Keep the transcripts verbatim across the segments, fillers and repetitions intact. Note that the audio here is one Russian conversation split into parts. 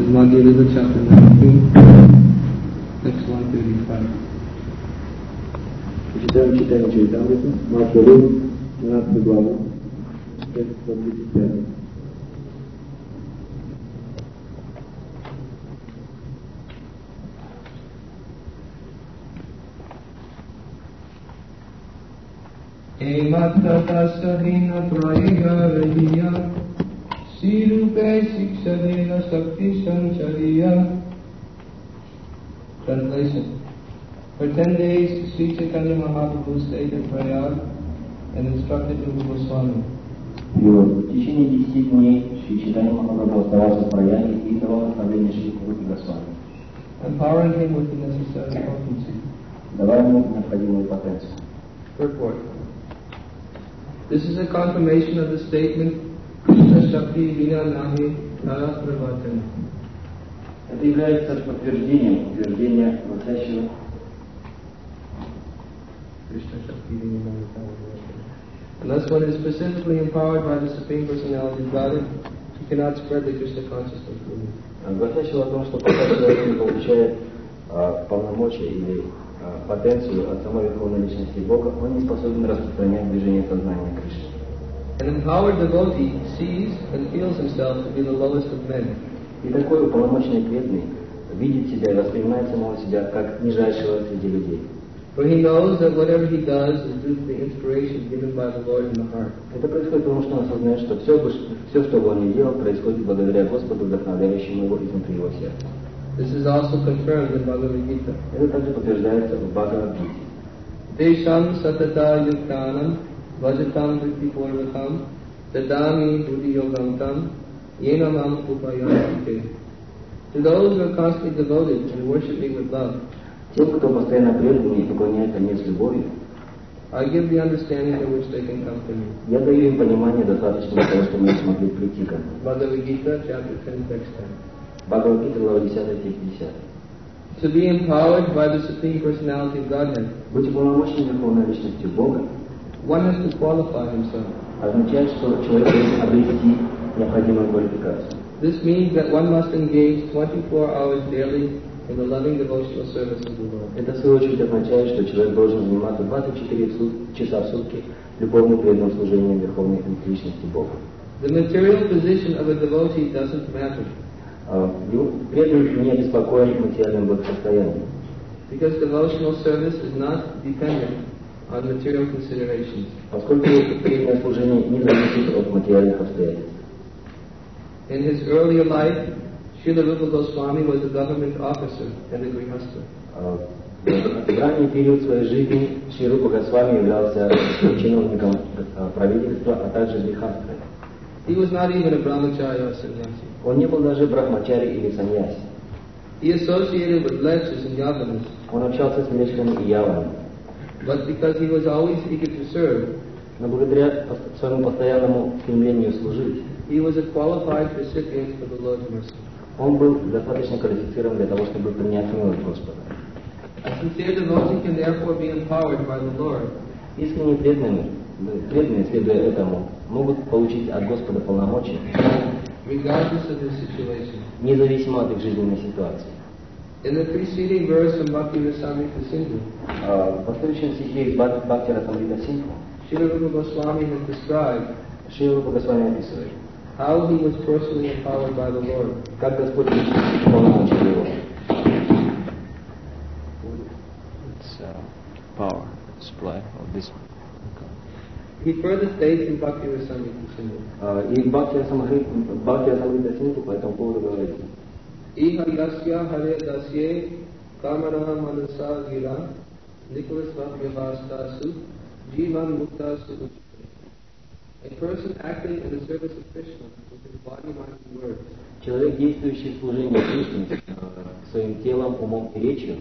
Madhya Lila, chapter nineteen, text one thirty-five. Читаем читаем Чайтамриту, Мадхья Лила, двенадцатая глава, текст сто тридцать пять. Emattasahina prayaya rahiya Sirupe sikshadena sakti sanchariya. Translation. For ten days, Sri Chaitanya Mahaprabhu stayed in Prayag and instructed Rupa Goswami. В течение десяти дней Шри Чайтанья Махапрабху оставался в Праяге и давал наставление Шри Рупе Госвами, Empowering him with the necessary potency. давая ему необходимую потенцию. Purport. This is a confirmation of the statement Krishna Shakti Vina Nahi Nara Pravatana. Это является подтверждением утверждения настоящего Krishna Shakti Vina Nahi Nara Pravatana. Unless one is specifically empowered by the Supreme Personality of Godhead, he cannot spread the Krishna consciousness movement. Гласящего о том, что пока человек не получает а, полномочия или а, потенцию от самой Верховной Личности Бога, он не способен распространять движение сознания Кришны. An empowered devotee sees and feels himself to be the lowest of men. И такой уполномоченный преданный видит себя и воспринимает самого себя как нижайшего среди людей. For he knows that whatever he does is due to the inspiration given by the Lord in the heart. Это происходит потому, что он осознает, что все, все, что бы он ни делал, происходит благодаря Господу, вдохновляющему его изнутри его сердца. This is also confirmed in Bhagavad Gita. Это также подтверждается в Бхагавад-гите. Tesham satata yuktanam vajatam vritti purvakam dadami buddhi yogamtam yenamam upayamite. To those who are constantly devoted and worship me with love, Тем, кто постоянно предан и поклоняется мне с любовью, I give the understanding by which they can come to me. я даю им понимание достаточно для того, чтобы они смогли прийти ко мне. Bhagavad Gita, chapter ten, text ten. Бхагавад-гита, глава десятая, текст десятый. To be empowered by the Supreme Personality of Godhead, Быть уполномоченным Верховной Личностью Бога one has to qualify himself. означает, что человек должен обрести необходимую квалификацию. This means that one must engage twenty-four hours daily in the loving devotional service of the Lord. Это, в свою очередь, означает, что человек должен заниматься двадцать четыре часа в сутки любовным преданным служением Верховной Личности Бога. The material position of a devotee doesn't matter, Преданный не беспокоит материальным благосостоянием, because devotional service is not dependent on material considerations. поскольку преданное служение не зависит от материальных обстоятельств. In his earlier life, Srila Rupa Goswami was a government officer and a grihastha. В ранний период своей жизни Шри Рупа Госвами являлся чиновником правительства, а также грихастрой. He was not even a brahmacharya or sannyasi. Он не был даже брахмачари или саньяси. He associated with lechas and yavanas, Он общался с млечными и явами. but because he was always eager to serve, Но благодаря своему постоянному стремлению служить, he was a qualified recipient for the Lord's mercy. он был достаточно квалифицирован для того, чтобы принять милость Господа. A sincere devotee can therefore be empowered by the Lord. Искренне преданные, преданные, следуя этому, могут получить от Господа полномочия, Regardless of his situation. независимо от их жизненной ситуации. In the preceding verse from Bhakti Rasamrita Sindhu, В последующем стихе из Бхакти Расамрита Синдху Srila Rupa Goswami has described Шри Рупа Госвами описывает, how he was personally empowered by the Lord. как Господь лично полномочил его. It's uh, power display of this one. He further states in Bhakti Rasamrita Sindhu, И Бхакти Расамрита Синдху по этому поводу говорит: Iha yasya hare dasye kamana manasa gira niklasvavyavastasu jivan muktasu uchite. A person acting in the service of Krishna with his body, mind, and words человек, действующий в служении Кришне своим телом, умом и речью,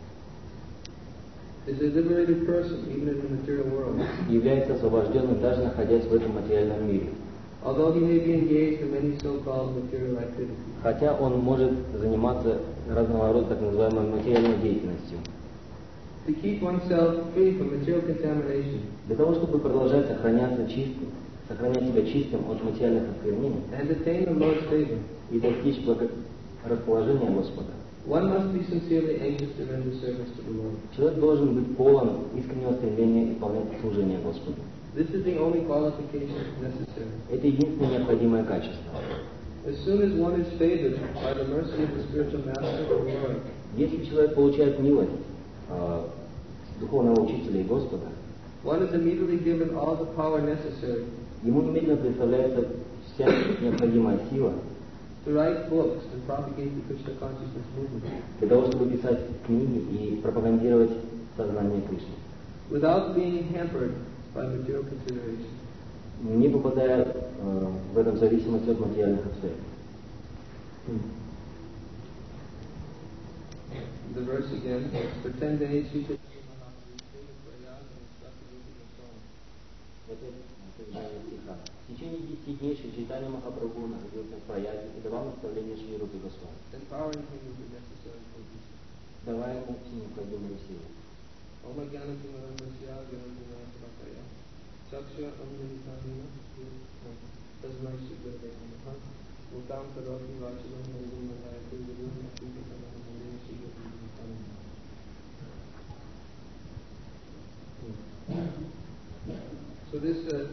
is a liberated person even in the material world. является освобожденным, даже находясь в этом материальном мире. Although he may be engaged in many so-called material activities. Хотя он может заниматься разного рода так называемой материальной деятельностью. To keep oneself free from material contamination Для того, чтобы продолжать сохраняться чистым, сохранять себя чистым от материальных осквернений and attain the Lord's favor, и достичь благо... расположения Господа. One must be sincerely anxious to render service to the Lord. Человек должен быть полон искреннего стремления исполнять служение Господу. This is the only qualification necessary. Это единственное необходимое качество. As soon as one is favored by the mercy of the spiritual master of the Lord, Если человек получает милость э, духовного учителя и Господа, one is immediately given all the power necessary ему немедленно представляется вся необходимая сила to write books and propagate the Krishna consciousness movement, для того, чтобы писать книги и пропагандировать сознание Кришны, without being hampered by material considerations. не попадая э, в этом зависимость от материальных обстоятельств. The verse again, for ten days Sri Chaitanya Mahaprabhu stayed in Prayag and instructed Rupa Goswami. Опять содержание стиха. В течение десяти дней Шри Чайтанья Махапрабху находился в Праяге и давал наставления Шри Рупе Госвами, Empowering him with the necessary potency. давая ему всю необходимую силу. Om Jnana Timarasya Jnana Timarasya Chaksha Amrita-hina Tasmai Shri Gurave Namaha Uttam Karoti Vachalam Nandam Nandayate Guru Akhitanam Nandam Shri Gurave Namaha. So this uh,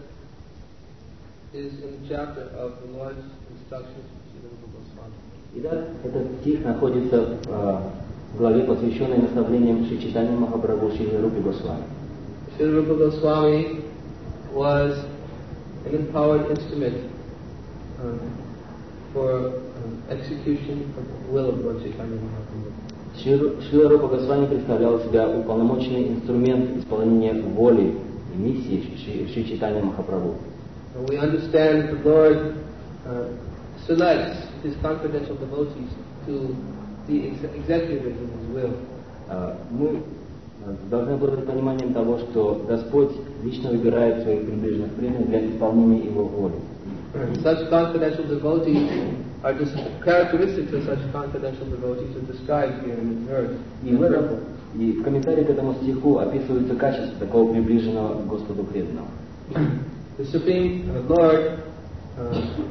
is in the chapter of the Lord's instructions to Srila Rupa Goswami. Итак, этот стих находится э, в главе, посвященной наставлениям Шри Чайтаньи Махапрабху Шри Рупе Госвами. Srila Rupa Goswami was an empowered instrument uh, for um, execution of the will of Lord Chaitanya Mahaprabhu. Шри Рупа Госвами представлял себя уполномоченный инструмент исполнения воли и миссии Шри, Шри Чайтаньи Махапрабху. And we understand the Lord uh, selects His confidential devotees to be ex- executors of His will. Uh, мы должны обладать пониманием того, что Господь лично выбирает своих приближенных преданных для исполнения Его воли. Such confidential devotees are just characteristics of such confidential devotees are described here in this verse. И в, этом, и в комментарии к этому стиху описываются качества такого приближенного к Господу преданного. The Supreme uh, Lord uh,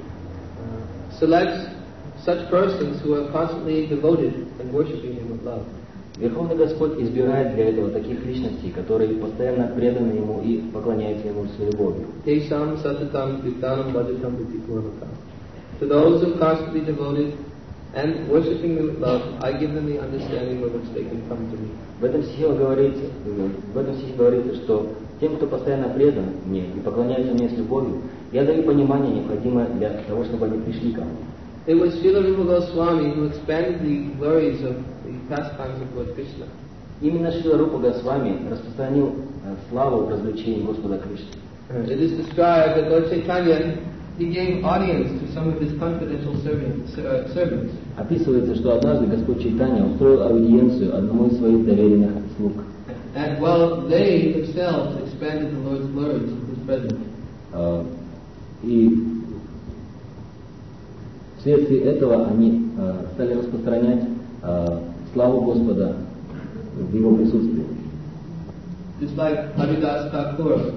uh, selects such persons who are constantly devoted and worshiping Him with love. Верховный Господь избирает для этого таких личностей, которые постоянно преданы Ему и поклоняются Ему с любовью. Tesam satatam kirtanam bhajatam vipurvakam. To those who are constantly devoted and worshiping me with love, I give them the understanding by which they can come to me. В этом стихе говорится, в этом стихе говорится, что тем, кто постоянно предан мне и поклоняется мне с любовью, я даю понимание, необходимое для того, чтобы они пришли ко мне. It was Srila Rupa Goswami who expanded the glories of the pastimes of Lord Krishna. Imенно Шрила Рупа Госвами распространил славу развлечений Господа Кришны. It is described that Lord Chaitanya, he gave audience to some of his confidential servants. Uh, servants. Описывается, что однажды Господь Чайтанья устроил аудиенцию одному из своих доверенных слуг. And while they themselves expanded the Lord's glories in his presence. Uh, и вследствие этого они uh, стали распространять uh, славу Господа в Его присутствии. Just like Haridas Thakur.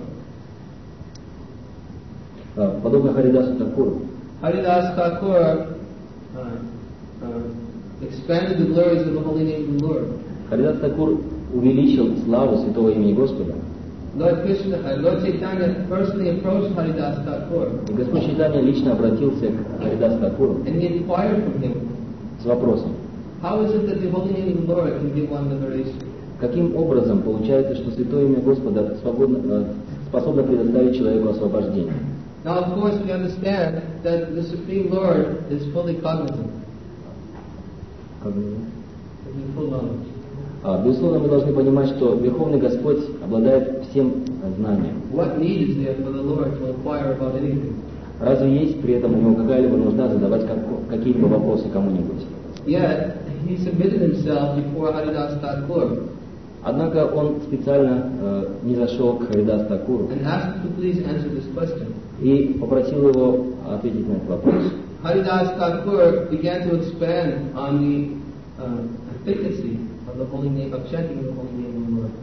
Uh, подобно Харидасу Такуру. Haridas Thakur uh, uh, expanded the glories of the holy name of the Lord. Харидас Такур увеличил славу святого имени Господа. Lord Krishna, uh, Lord Chaitanya personally approached Haridas Thakur. И Господь Чайтанья лично обратился к Харидасу Такуру and he inquired from him, с вопросом: how is it that the holy name of the Lord can give one liberation? каким образом получается, что святое имя Господа свободно, способно предоставить человеку освобождение? Now, of course, we understand that the Supreme Lord is fully cognizant. Как бы, In full knowledge. а, безусловно, мы должны понимать, что Верховный Господь обладает всем знанием. What need is there for the Lord to inquire about anything? Разве есть при этом у него какая-либо нужда задавать как, какие-либо вопросы кому-нибудь? Yet, he submitted himself before Haridas Thakur Однако он специально э, не зашел к Харидасу Такуру and asked him to please answer this question. и попросил его ответить на этот вопрос. Haridas Thakur began to expand on the uh, efficacy of the holy name, of chanting the holy name of the Lord.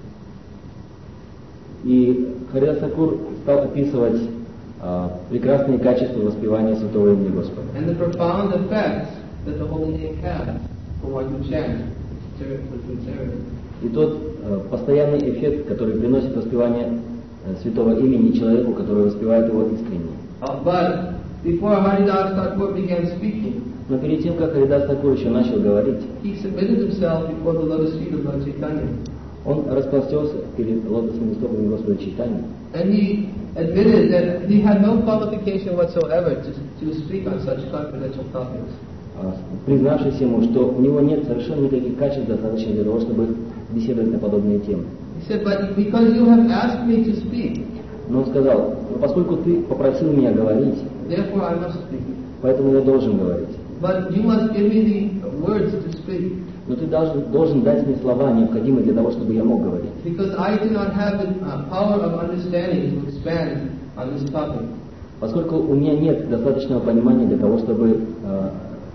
И Харидас Такур стал описывать э, прекрасные качества воспевания святого имени Господа. And the profound effects that the holy name has for one who chants with sincerity. И тот э, постоянный эффект, который приносит воспевание э, святого имени человеку, который воспевает его искренне. Uh, but before Haridas Thakur began speaking, Но перед тем, как Харидас Такур еще начал говорить, he submitted himself before the lotus feet of Lord Chaitanya. он распростерся перед лотосными стопами Господа Чайтаньи. And he admitted that he had no qualification whatsoever to, to speak on such confidential topics. Признавшись ему, что у него нет совершенно никаких качеств достаточно для того, чтобы беседовать на подобные темы. He said, but because you have asked me to speak, Но он сказал, поскольку ты попросил меня говорить, therefore I must speak. поэтому я должен говорить. But you must give me the words to speak. Но ты должен, должен дать мне слова, необходимые для того, чтобы я мог говорить. Because I do not have the uh, power of understanding to expand on this topic. Поскольку у меня нет достаточного понимания для того, чтобы э,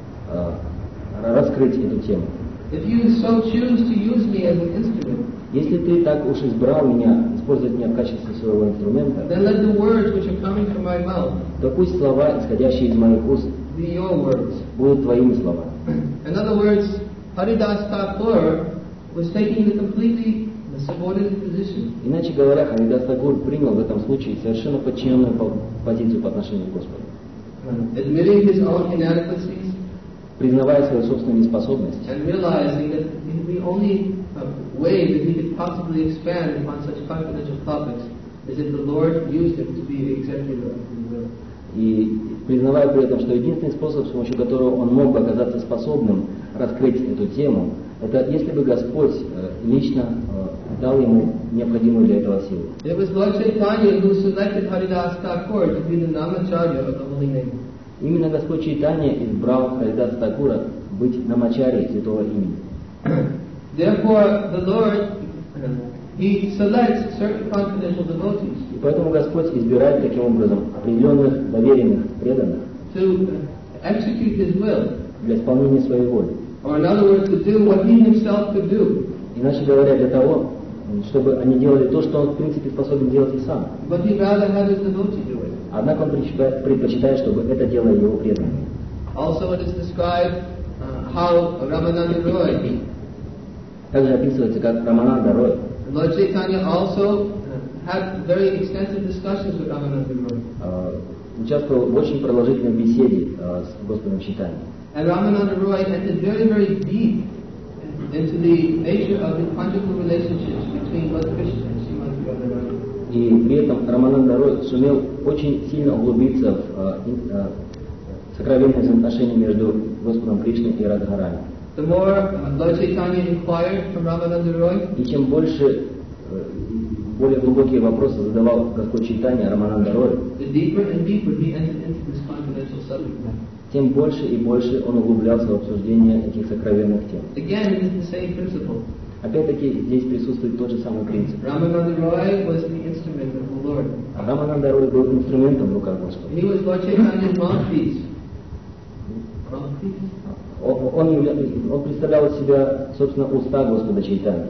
э, раскрыть эту тему. If you so choose to use me as an instrument, Если ты так уж избрал меня, использовать меня в качестве своего инструмента, then let the words which are coming from my mouth то пусть слова, исходящие из моих уст, be your words. будут твоими словами. In other words, Haridas Thakur was taking the completely subordinate position. Иначе говоря, Харидас Такур принял в этом случае совершенно подчиненную позицию по отношению к Господу. Admitting his own inadequacies Признавая свою собственную неспособность and realizing that the only uh, way that he could possibly expand upon such confidential topics is if the Lord used him to be the executor of the will. и признавая при этом, что единственный способ, с помощью которого он мог бы оказаться способным раскрыть эту тему, это если бы Господь э, лично э, дал ему необходимую для этого силу. It was Lord Chaitanya who selected Haridas Thakur to be the Namacharya of the holy name. Именно Господь Чайтанья избрал Харидаса Такура быть намачарьей святого имени. Therefore, the Lord, He selects certain confidential devotees И поэтому Господь избирает таким образом определенных доверенных, преданных to execute His will, для исполнения своей воли. or in other words, to do what He Himself could do. Иначе говоря, для того, чтобы они делали то, что он в принципе способен делать и сам. But He'd rather have His devotee do it. Однако он предпочитает, предпочитает, чтобы это делали его преданные. Also, it is described uh, how Ramananda Roy, Также описывается, как Рамананда Рой. Lord Chaitanya also uh, had very extensive discussions with Ramananda Roy. э, участвовал в очень продолжительной беседе э, с Господом Чайтаньей. And Ramananda Roy entered very, very deep into the nature of the conjugal relationships between Lord Krishna and Srimati Radharani. И при этом Рамананда Рой сумел очень сильно углубиться в э, э, сокровенные взаимоотношения между Господом Кришной и Радхарани. The more uh, Lord Chaitanya inquired from Ramananda Roy, И чем больше, э, более глубокие вопросы задавал Господь Чайтанья Рамананда Рой, the deeper and deeper he entered into this confidential subject matter. тем больше и больше он углублялся в обсуждение этих сокровенных тем. Again, it is the same principle. Опять-таки здесь присутствует тот же самый принцип. Ramananda Roy was the instrument of the Lord. Рамананда Рой был инструментом в руках Господа. He was Lord Chaitanya's mouthpiece. Mouthpiece? Он, он, явля- он представлял из себя, собственно, уста Господа Чайтаньи.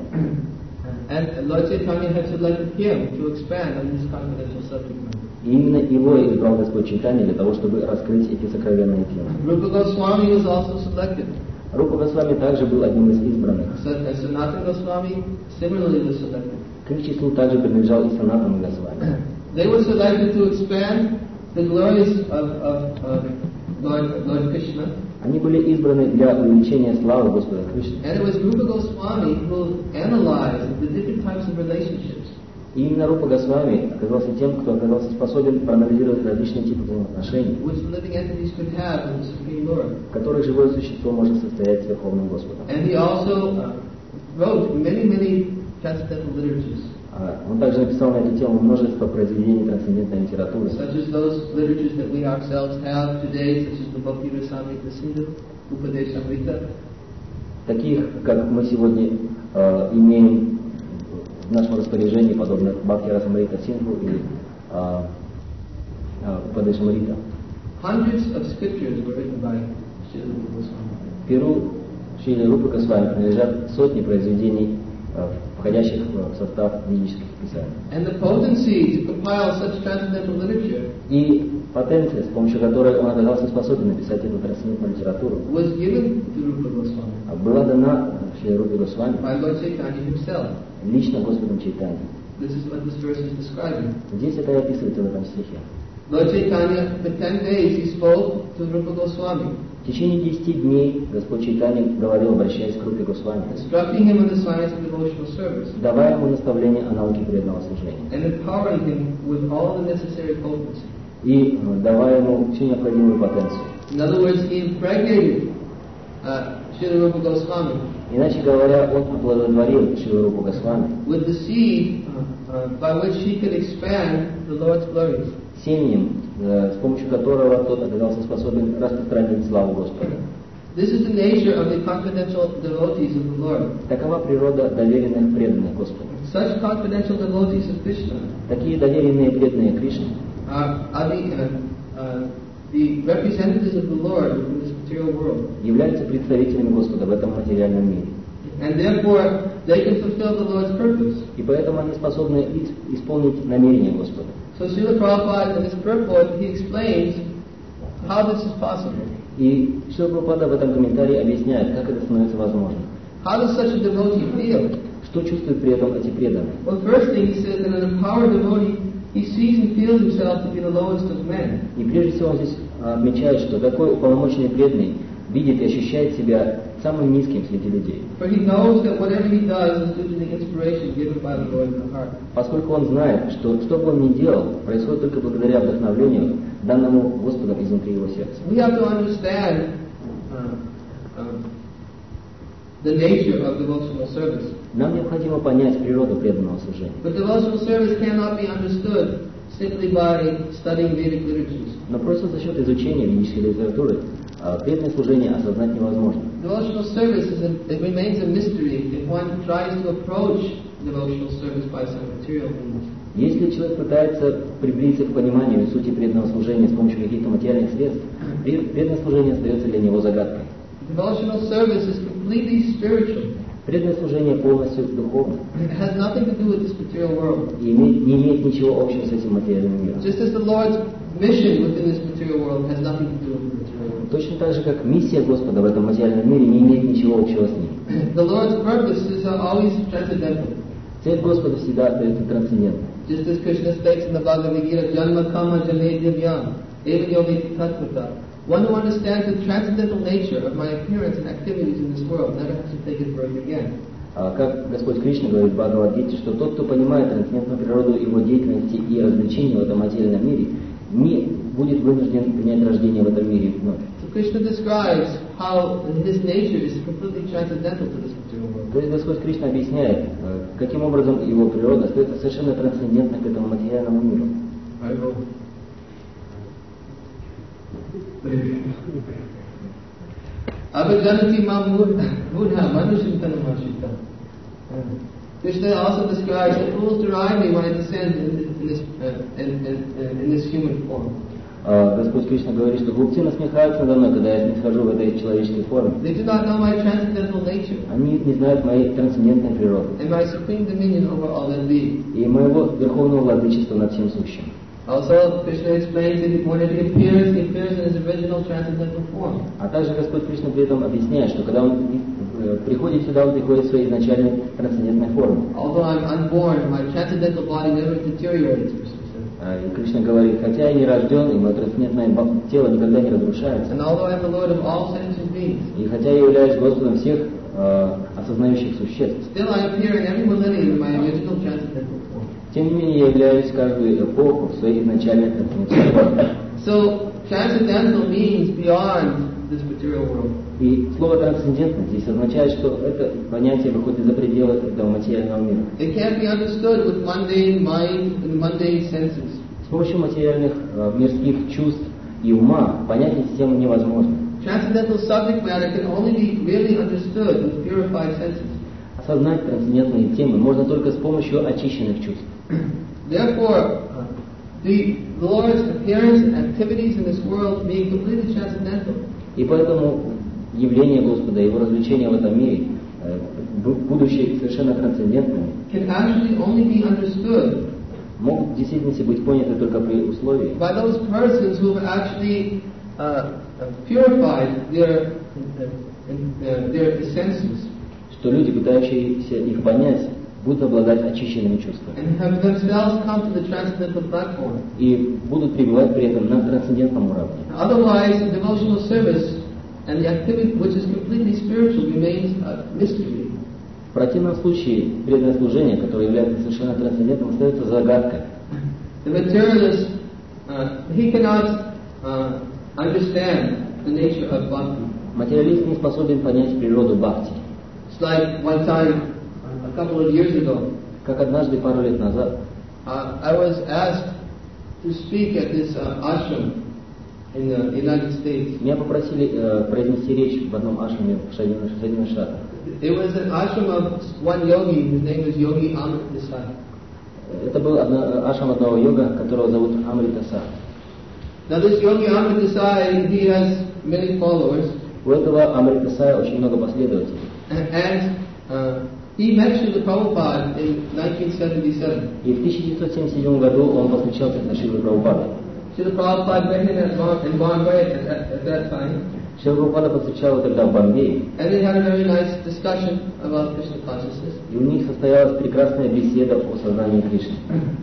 And Lord Chaitanya had selected him to expand on this confidential subject matter. И именно его избрал Господь Чайтанья для того, чтобы раскрыть эти сокровенные темы. Rupa Goswami was also selected. Рупа Госвами также был одним из избранных. So, and Sanatana Goswami similarly was selected. К их числу также принадлежал и Санатана Госвами. They were selected to expand the glories of, of, of Lord, Lord Krishna. Они были избраны для увеличения славы Господа Кришны. And it was Rupa Goswami who analyzed the different types of relationships. И именно Рупа Госвами оказался тем, кто оказался способен проанализировать различные типы взаимоотношений, Which living entities could have with the Supreme Lord. в которых живое существо может состоять с Верховным Господом. And he also uh, wrote many, many transcendental literatures, А Он также написал на эту тему множество произведений трансцендентной литературы, such as those literatures that we ourselves have today, such as the Bhakti Rasamrita Sindhu, Upadeshamrita, таких, как мы сегодня э, имеем в нашем распоряжении, подобно Бхакти Расамрита Синдху и э, э, Упадешамрита. Hundreds of scriptures were written by Srila Rupa Goswami. В Перу Шриле Рупы Госвами принадлежат сотни произведений, э, входящих в состав ведических писаний. And the potency to compile such transcendental literature И потенция, с помощью которой он оказался способен написать эту трансцендентную литературу, was given to Rupa Goswami была дана Шри Рупе Госвами by Lord Chaitanya himself. лично Господом Чайтаньей. This is what this verse is describing. Здесь это и описывается в этом стихе. Lord Chaitanya, for ten days, he spoke to Rupa Goswami, В течение десяти дней Господь Чайтанья говорил, обращаясь к Рупе Госвами, instructing him on the science of devotional service, давая ему наставление о науке преданного служения and empowering him with all the necessary potency. и давая ему всю необходимую потенцию. In other words, he impregnated uh, Srila Rupa Goswami Иначе говоря, он оплодотворил Шри Рупу Госвами with the seed uh, uh, by which he could expand the Lord's glories. семенем, с помощью которого тот оказался способен распространить славу Господа. This is the nature of the confidential devotees of the Lord. Такова природа доверенных преданных Господу. Such confidential devotees of Krishna Такие доверенные преданные Кришне are, are the, uh, uh, the representatives of the Lord in this material world. являются представителями Господа в этом материальном мире. And therefore, they can fulfill the Lord's purpose. И поэтому они способны исполнить намерение Господа. So Srila Prabhupada, in his purport, he explains how this is possible. И Шрила Прабхупада в этом комментарии объясняет, как это становится возможным. How does such a devotee feel? Что чувствуют при этом эти преданные? Well, first thing he says that an empowered devotee, he sees and feels himself to be the lowest of men. И прежде всего он здесь отмечает, что такой уполномоченный преданный видит и ощущает себя самым низким среди людей. For he knows that whatever he does is due to the inspiration given by the Lord in the heart. Поскольку он знает, что что бы он ни делал, происходит только благодаря вдохновлению, данному Господом изнутри его сердца. We have to understand uh, uh, the nature of devotional service. Нам необходимо понять природу преданного служения. But devotional service cannot be understood simply by studying Vedic literatures. Но просто за счет изучения ведической литературы преданное служение осознать невозможно. Devotional service is a, it remains a mystery if one tries to approach devotional service by some material means. Если человек пытается приблизиться к пониманию сути преданного служения с помощью каких-то материальных средств, преданное служение остается для него загадкой. Devotional service is completely spiritual. Преданное служение полностью духовно. It has nothing to do with this material world. И имеет, не имеет ничего общего с этим материальным миром. Just as the Lord's mission within this material world has nothing to do with the material world. Точно так же, как миссия Господа в этом материальном мире не имеет ничего общего с ним. The Lord's purpose is always transcendental. Цель Господа всегда остается трансцендентной. Just as Krishna states in the Bhagavad Gita, Janma Kama Janedyavyam, Eva Yomi Tattva. One who understands the transcendental nature of my appearance and activities in this world never has to take his birth again. Как Господь Кришна говорит в Бхагавад-гите, что тот, кто понимает трансцендентную природу его деятельности и развлечений в этом материальном мире, не будет вынужден принять рождение в этом мире вновь. So Krishna describes how his nature is completely transcendental to this material world. То есть Господь Кришна объясняет, каким образом его природа остается совершенно трансцендентной к этому материальному миру. Abhijanati mam mudha manushintanamashita. Krishna also describes the fools deride me when I descend in, in, this, uh, in, in, in this human form. Господь Кришна говорит, что глупцы насмехаются надо мной, когда я схожу в этой человеческой форме. They do not know my transcendental nature. Они не знают моей трансцендентной природы. And my supreme dominion over all that be. И моего верховного владычества над всем сущим. Also, Krishna explains that when he appears, he appears in his original transcendental form. А также Господь Кришна при этом объясняет, что когда он приходит сюда, он приходит в своей изначальной трансцендентной форме. Although I'm unborn, my transcendental body never deteriorates. И Кришна говорит, хотя я не рожден, и мое трансцендентное тело никогда не разрушается. And although I'm the Lord of all sentient beings, и хотя я являюсь Господом всех э, осознающих существ, still I appear in every millennium in my original transcendental form. Тем не менее, я являюсь каждую эпоху в своей изначальной трансцендентной форме. So, transcendental means beyond this material world. И слово трансцендентно здесь означает, что это понятие выходит за пределы этого материального мира. It can't be understood with mundane mind and mundane senses. С помощью материальных э, мирских чувств и ума понять эти темы невозможно. Transcendental subject matter can only be really understood with purified senses. Осознать трансцендентные темы можно только с помощью очищенных чувств. Therefore, the Lord's appearance and activities in this world being completely transcendental. И поэтому явление Господа, его развлечения в этом мире, будучи совершенно трансцендентными, can actually only be understood могут в действительности быть поняты только при условии, by those persons who have actually uh, purified their, uh, their senses что люди, пытающиеся их понять, будут обладать очищенными чувствами and have themselves come to the transcendental platform. и будут пребывать при этом на трансцендентном уровне. Otherwise, devotional service and the activity which is completely spiritual remains a mystery. В противном случае преданное служение, которое является совершенно трансцендентным, остается загадкой. The materialist, uh, he cannot uh, understand the nature of bhakti. Материалист не способен понять природу бхакти. It's like one time, a couple of years ago, Как однажды, пару лет назад, uh, I was asked to speak at this uh, ashram in the United States. меня попросили э, произнести речь в одном ашраме в Соединенных Соединенных Штатах. It was an ashram of one yogi, his name was Yogi Amrit Desai. Это был одно, ашрам одного йога, которого зовут Амрита Сар. Now this Yogi Amrit Desai, he has many followers, У этого Амрита Сая очень много последователей. and uh, he met Srila Prabhupada in nineteen seventy-seven. И в тысяча девятьсот семьдесят седьмом году он повстречался с Шрилой Прабхупадой. Srila Prabhupada met him at Bom- in Bombay at, at, at that time, Шрила Прабхупада повстречал его тогда в Бомбее, and they had a very nice discussion about Krishna consciousness. и у них состоялась прекрасная беседа о сознании Кришны.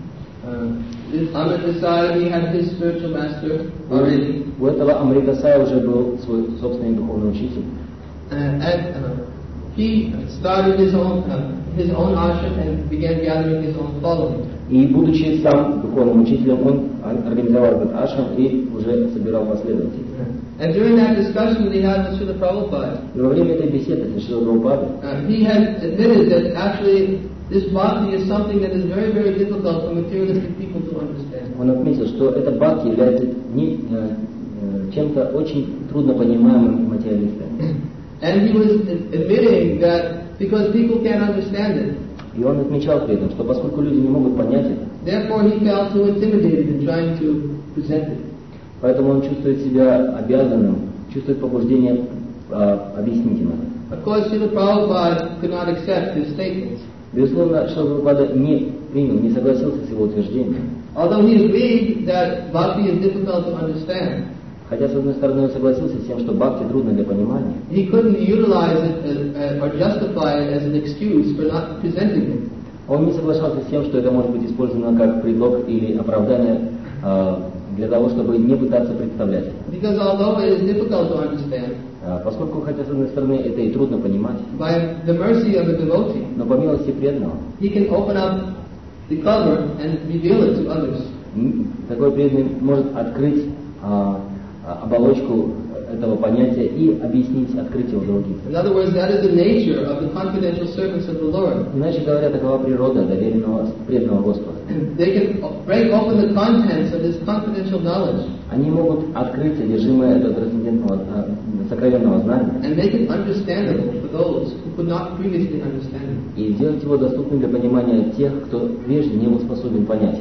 Uh, this Amrit Desai, he had his spiritual master already, У этого Амрита Сая уже был свой собственный духовный учитель. uh, and uh, he started his own uh, his own ashram and began gathering his own following. И будучи сам духовным учителем, он организовал этот ашрам и уже собирал последователей. And during that discussion that he had with Srila Prabhupada, И во время этой беседы с Шрилой Прабхупадой uh, he had admitted that actually this bhakti is something that is very, very difficult for materialistic people to understand. он отметил, что эта бхакти является не, э, э, чем-то очень трудно понимаемым материалистами. And he was admitting that because people can't understand it, И он отмечал при этом, что поскольку люди не могут понять это, therefore he felt too intimidated in trying to present it. поэтому он чувствует себя обязанным, чувствует побуждение э, объяснить им это. Of course, Srila Prabhupada could not accept his statements. Безусловно, Шрила Прабхупада не принял, не согласился с его утверждением. Although he agreed that bhakti is difficult to understand, Хотя, с одной стороны, он согласился с тем, что бхакти трудно для понимания, he couldn't utilize it as, or justify it as an excuse for not presenting it. он не соглашался с тем, что это может быть использовано как предлог или оправдание э, для того, чтобы не пытаться представлять это. Because although it is difficult to understand, Э, Поскольку, хотя, с одной стороны, это и трудно понимать, by the mercy of a devotee, но по милости преданного, he can open up the cover and reveal it to others. м, такой преданный может открыть а, а, оболочку этого понятия и объяснить, открыть его другим. In other words, that is the nature of the confidential servants of the Lord. Иначе говоря, такова природа доверенного преданного Господа. They can break open the contents of this confidential knowledge, Они могут открыть содержимое этого трансцендентного, а, сокровенного знания and make it understandable for those who could not previously understand it. и сделать его доступным для понимания тех, кто прежде не был способен понять.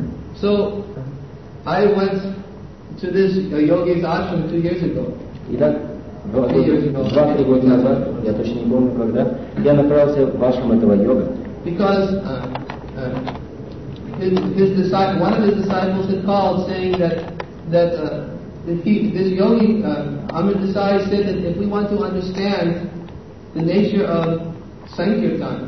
So, I went to this uh, yogi's ashram two years ago. Итак, два-три года назад, я точно не помню когда, я направился в ашрам этого йога, Because uh, uh, his, his disciple, one of his disciples had called saying that that, uh, that he, this yogi uh, Amrit Desai said that if we want to understand the nature of Sankirtan,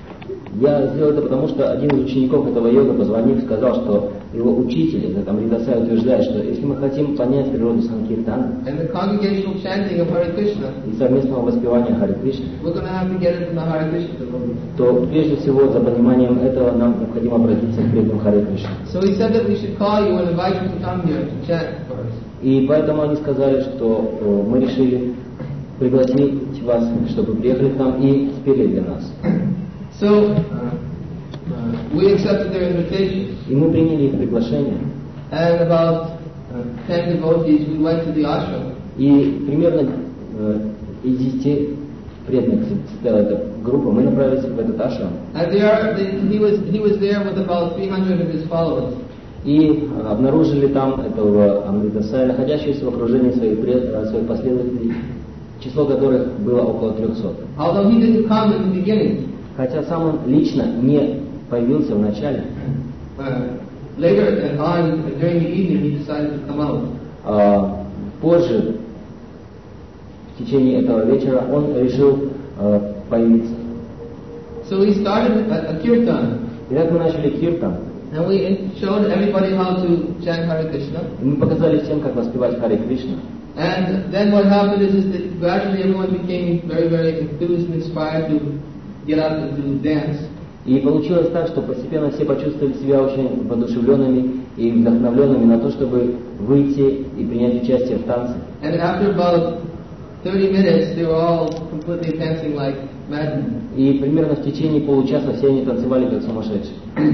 я сделал это потому, что один из учеников этого йога, позвонив, сказал, что его учитель, этот Амрита Сай, утверждает, что если мы хотим понять природу Санкиртана and the congregational chanting of Hare Krishna, и совместного воспевания Харе Кришны, we're going to have to get it from the Hare Krishna devotees. то прежде всего за пониманием этого нам необходимо обратиться к преданным Харе Кришне. So he said that we should call you and invite you to come here to chant for us. И поэтому они сказали, что о, мы решили пригласить вас, чтобы приехали к нам и спели для нас. So uh, uh, we accepted their invitation, И мы приняли их приглашение. and about uh, ten devotees we went to the ashram. И примерно э, из десяти преданных состояла эта группа, мы направились в этот ашрам. And there, they, he was he was there with about three hundred of his followers. И обнаружили там этого Амрита Сая, находящегося в окружении своих, пред, своих последователей, число которых было около трехсот. Although he didn't come in the beginning, Хотя сам он лично не появился в начале, uh, later on, during the evening, he decided to come out. А, позже, в течение этого вечера, он решил а, появиться. So we started a, a kirtan. Итак, мы начали киртан. And we showed everybody how to chant Hare Krishna. И мы показали всем, как воспевать Харе Кришна. And then what happened is, is that gradually everyone became very, very enthused and inspired to get out and to dance. И получилось так, что постепенно все почувствовали себя очень воодушевленными и вдохновленными на то, чтобы выйти и принять участие в танце. And after about thirty minutes, they were all completely dancing like madmen. И примерно в течение получаса все они танцевали как сумасшедшие.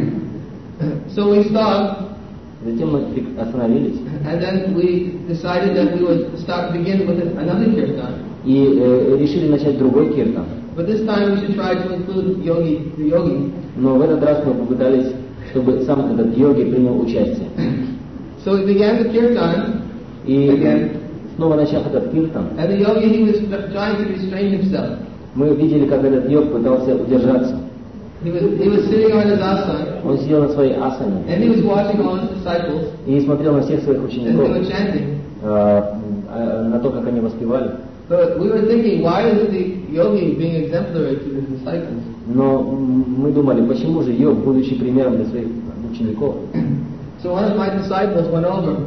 So we stopped. Затем мы остановились. And then we decided that we would start begin with another kirtan. И э, решили начать другой киртан. But this time we should try to include yogi, the yogi. Но в этот раз мы попытались, чтобы сам этот йоги принял участие. So we began the kirtan. И Again. снова начав этот киртан, And the yogi, he was trying to restrain himself. мы видели, как этот йог пытался удержаться. He was he was sitting on his asana. Он сидел на своей асане And he was watching all his disciples и смотрел на всех своих as учеников, they were chanting. э, э, на то, как они воспевали. But we were thinking, why is the yogi being exemplary to his disciples? Но мы думали, почему же йог, будучи примером для своих учеников, So one of my disciples went over.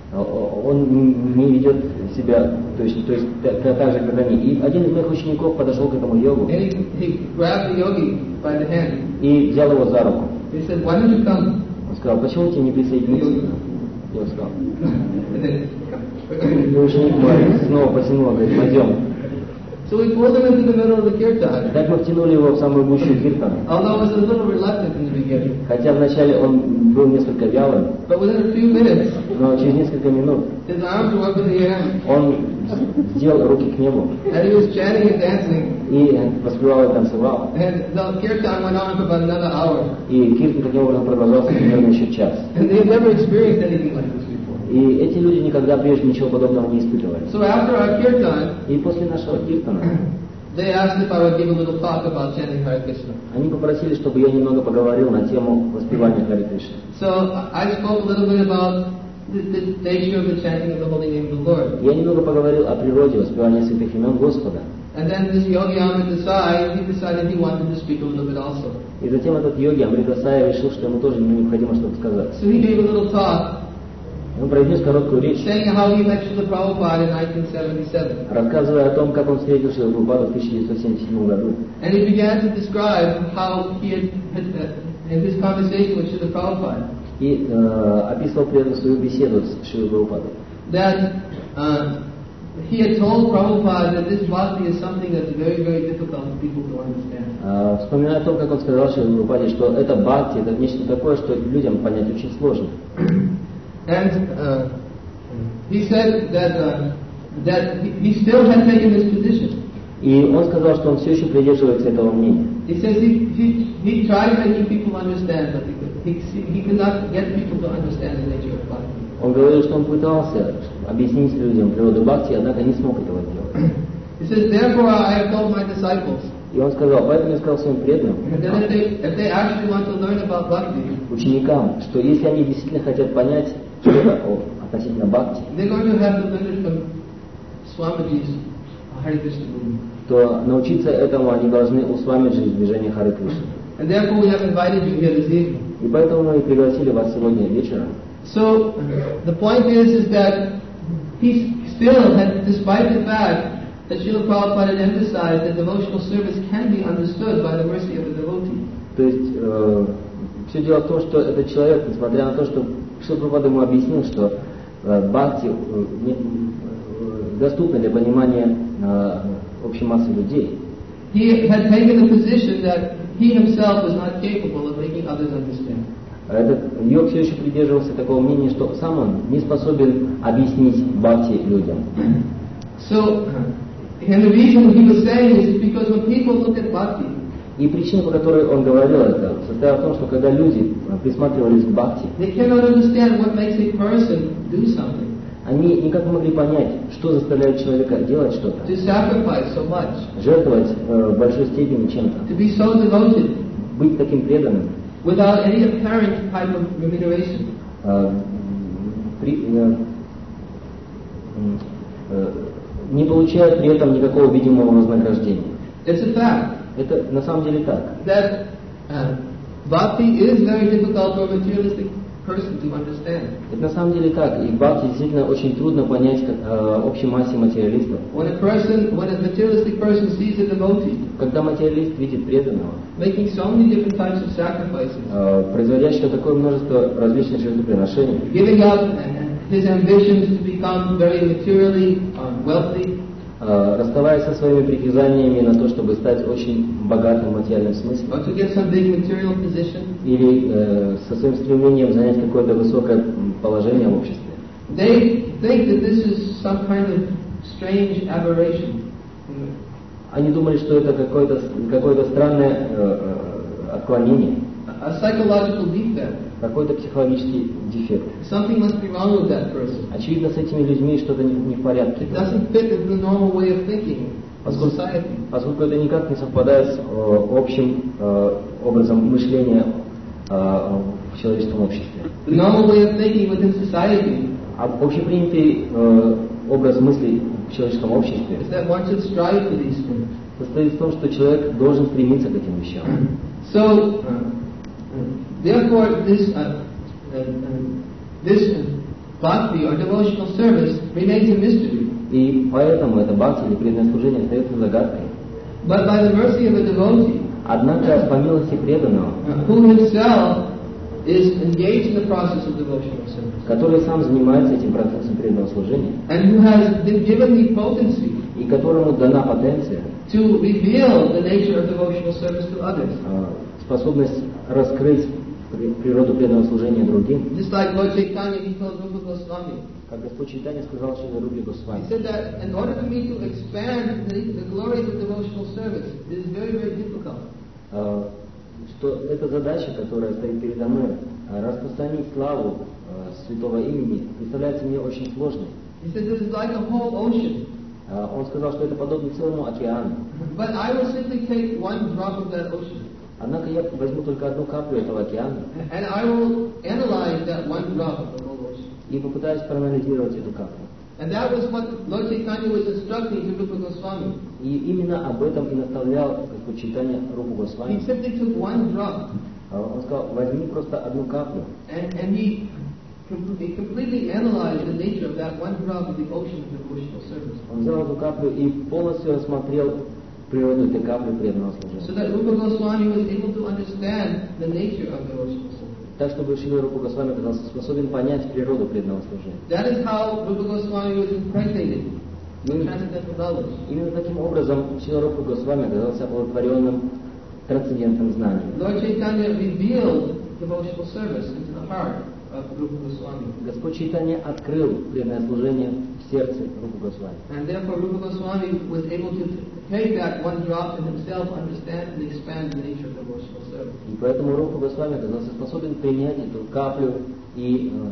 он не ведет себя, то есть, то есть так, так же, как они. И один из моих учеников подошел к этому йогу And he, he grabbed the yogi by the hand. и взял его за руку. He said, why don't you come? Он сказал, почему тебе не присоединиться? Я сказал. And then, И ученик мой снова потянул, говорит, пойдем. so we pulled him into the middle of the kirtan. Так мы втянули его в самую гущу киртана. Although he was a little reluctant in the beginning. Хотя вначале он был несколько вялым, But within a few minutes, но через несколько минут his arms were up in the air. он сделал руки к небу And he was chanting and dancing. и воспевал и танцевал. And the kirtan went on for about another hour. И киртан таким образом продолжался примерно еще час. And they had never experienced anything like this before. И эти люди никогда прежде ничего подобного не испытывали. So after our kirtan, И после нашего киртана they asked if I would give a little talk about chanting Hare Krishna. они попросили, чтобы я немного поговорил на тему воспевания Харе Кришны. So I spoke a little bit about the, the nature of the chanting of the holy name of the Lord. Я немного поговорил о природе воспевания святых имен Господа. And then this yogi Amrit Desai, he decided he wanted to speak a little bit also. И затем этот йоги Амритасай решил, что ему тоже необходимо что-то сказать. So he gave a little talk Он произнес короткую речь, saying how he met Srila Prabhupada in nineteen seventy-seven. рассказывая о том, как он встретил Шрилу Прабхупаду в тысяча девятьсот семьдесят седьмом году. And he began to describe how he had, had uh, in his conversation with Srila Prabhupada, И э, описывал при этом свою беседу с Шрилой Прабхупадой. that uh, he had told Prabhupada that this bhakti is something that's very, very difficult for people to understand. Э, вспоминая о том, как он сказал Шриле Прабхупаде, что это бхакти, это нечто такое, что людям понять очень сложно. And uh, he said that uh, that he, he still had taken this position. И он сказал, что он все еще придерживается этого мнения. He says he, he, he tried making people understand, but he, could, he, he could not get people to understand the nature of bhakti. Он говорил, что он пытался объяснить людям природу бхакти, однако не смог этого сделать. He says, therefore I have told my disciples И он сказал, поэтому я сказал своим преданным, that if they, if they actually want to learn about bhakti, ученикам, что если они действительно хотят понять что-то относительно бхакти, they're going to have to learn it from Swamiji's Hare Krishna movement. то научиться этому они должны у Свамиджи из движения Харе Кришны. And therefore we have invited you here this evening. И поэтому мы и пригласили вас сегодня вечером. So the point is, is that he still had, despite the fact that Srila Prabhupada had emphasized that devotional service can be understood by the mercy of the devotee. То есть э, все дело в том, что этот человек, несмотря на то, что Шрила Прабхупада ему объяснил, что э, бхакти э, не, э, доступно для понимания э, общей массы людей. He had taken the position that he himself was not capable of making others understand. Этот йог все еще придерживался такого мнения, что сам он не способен объяснить бхакти людям. So, and the reason he was saying this is because when people look at bhakti, И причина, по которой он говорил это, состояла в том, что когда люди присматривались к бхакти, they cannot understand what makes a person do something, они никак не могли понять, что заставляет человека делать что-то, to sacrifice so much, жертвовать э, в большой степени чем-то, to be so devoted. быть таким преданным. without any apparent type of remuneration. э, при- э, э, не получая при этом никакого видимого вознаграждения. It's a fact Это на самом деле так. that uh, bhakti is very difficult for a materialistic person to understand. Это на самом деле так. И в бхакти действительно очень трудно понять как, э, общей массе материалистов. When a person, when a materialistic person sees a devotee Когда материалист видит преданного, making so many different types of sacrifices, э, производящего такое множество различных жертвоприношений, giving up his ambitions to become very materially um, wealthy, э, расставаясь со своими притязаниями на то, чтобы стать очень богатым в материальном смысле, or to get some big material position, или э, со своим стремлением занять какое-то высокое м, положение в обществе. they think that this is some kind of strange aberration. Они думали, что это какое-то, какое-то странное э, э, отклонение, A psychological defect. какой-то психологический дефект. Something must be wrong with that person. Очевидно, с этими людьми что-то не, не в порядке. It doesn't fit with the normal way of thinking of Поскольку, society. поскольку это никак не совпадает с э, общим э, образом мышления э, в человеческом обществе. The normal way of thinking within society А общепринятый э, образ мыслей в человеческом обществе is that one should strive for these things. состоит в том, что человек должен стремиться к этим вещам. So, uh, therefore, this uh, uh, uh, this bhakti or devotional service remains a mystery. И поэтому это бхакти или преданное служение остается загадкой. But by the mercy of a devotee, Однако, по милости преданного, uh, who himself is engaged in the process of devotional service, который сам занимается этим процессом преданного служения, and who has been given the potency и которому дана потенция, to reveal the nature of devotional service to others. э, способность раскрыть при- природу преданного служения другим, Just like Lord Chaitanya, he told Rupa Goswami, как Господь Чайтанья сказал Шрила Рупе he Госвами, said that in order for me to expand the, the glories of devotional service, it is very, very difficult. э, что эта задача, которая стоит передо мной, э, распространить славу э, святого имени, представляется мне очень сложной. He said this is like a whole ocean, Э, Он сказал, что это подобно целому океану. but I will simply take one drop of that ocean, Однако я возьму только одну каплю этого океана and I will analyze that one drop of the whole ocean. и попытаюсь проанализировать эту каплю. And that was what Lord Chaitanya was instructing to Rupa Goswami. И именно об этом и наставлял Господь Чайтанья Рупу He Госвами. simply took one drop, Э, Он сказал, возьми просто одну каплю, and, and he, com- he completely analyzed the nature of that one drop of the ocean of devotional service. он взял эту каплю и полностью рассмотрел природу этой капли преданного So служения. that Rupa Goswami was able to understand the nature of devotional service. Так, чтобы Шрила Рупа Госвами оказался способен понять природу преданного служения. That is how Rupa Goswami was impregnated with transcendental knowledge. Именно таким образом Шрила Рупа Госвами оказался оплодотворенным трансцендентным знанием. Lord Chaitanya revealed devotional service into the heart of Rupa Goswami. Господь Чайтанья открыл преданное служение в сердце Рупы Госвами. And therefore Rupa Goswami was able to take that one drop and himself understand and expand the nature of devotional service. И поэтому Рупа Госвами оказался способен принять эту каплю и э,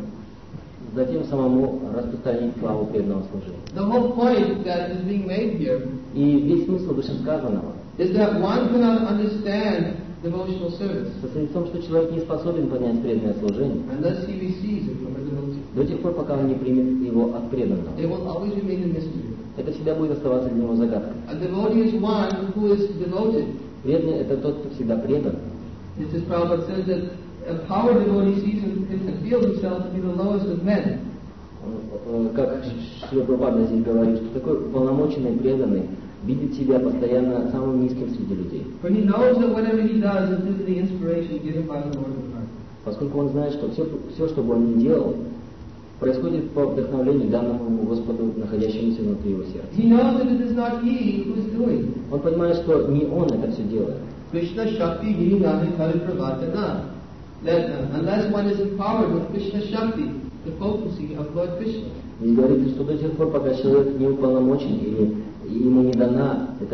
затем самому распространить славу преданного служения. The whole point that is being made here И весь смысл вышесказанного is that one cannot understand devotional service состоит в том, что человек не способен понять преданное служение unless he receives it from a devotee. до тех пор, пока он не примет его от преданного. It will always remain a mystery. Это всегда будет оставаться для него загадкой. A devotee is one who is devoted. Преданный — это тот, кто всегда предан. This is Prabhupada says that a power devotee sees him, and feels himself to be the lowest of men. Он, э, Как Шрила Прабхупада здесь говорит, что такой полномоченный преданный видит себя постоянно самым низким среди людей. For he knows that whatever he does is due to the inspiration given by the Lord of the Heart. Поскольку он знает, что все, все, что бы он ни делал, происходит по вдохновлению данному ему Господу, находящемуся внутри его сердца. He knows that it is not he who is doing. Он понимает, что не он это все делает. Krishna Shakti Vininahi Kalipravatana. That uh, unless one is empowered with Krishna Shakti, the potency of Lord Krishna, Здесь говорится, что до тех пор, пока человек не уполномочен или ему не дана эта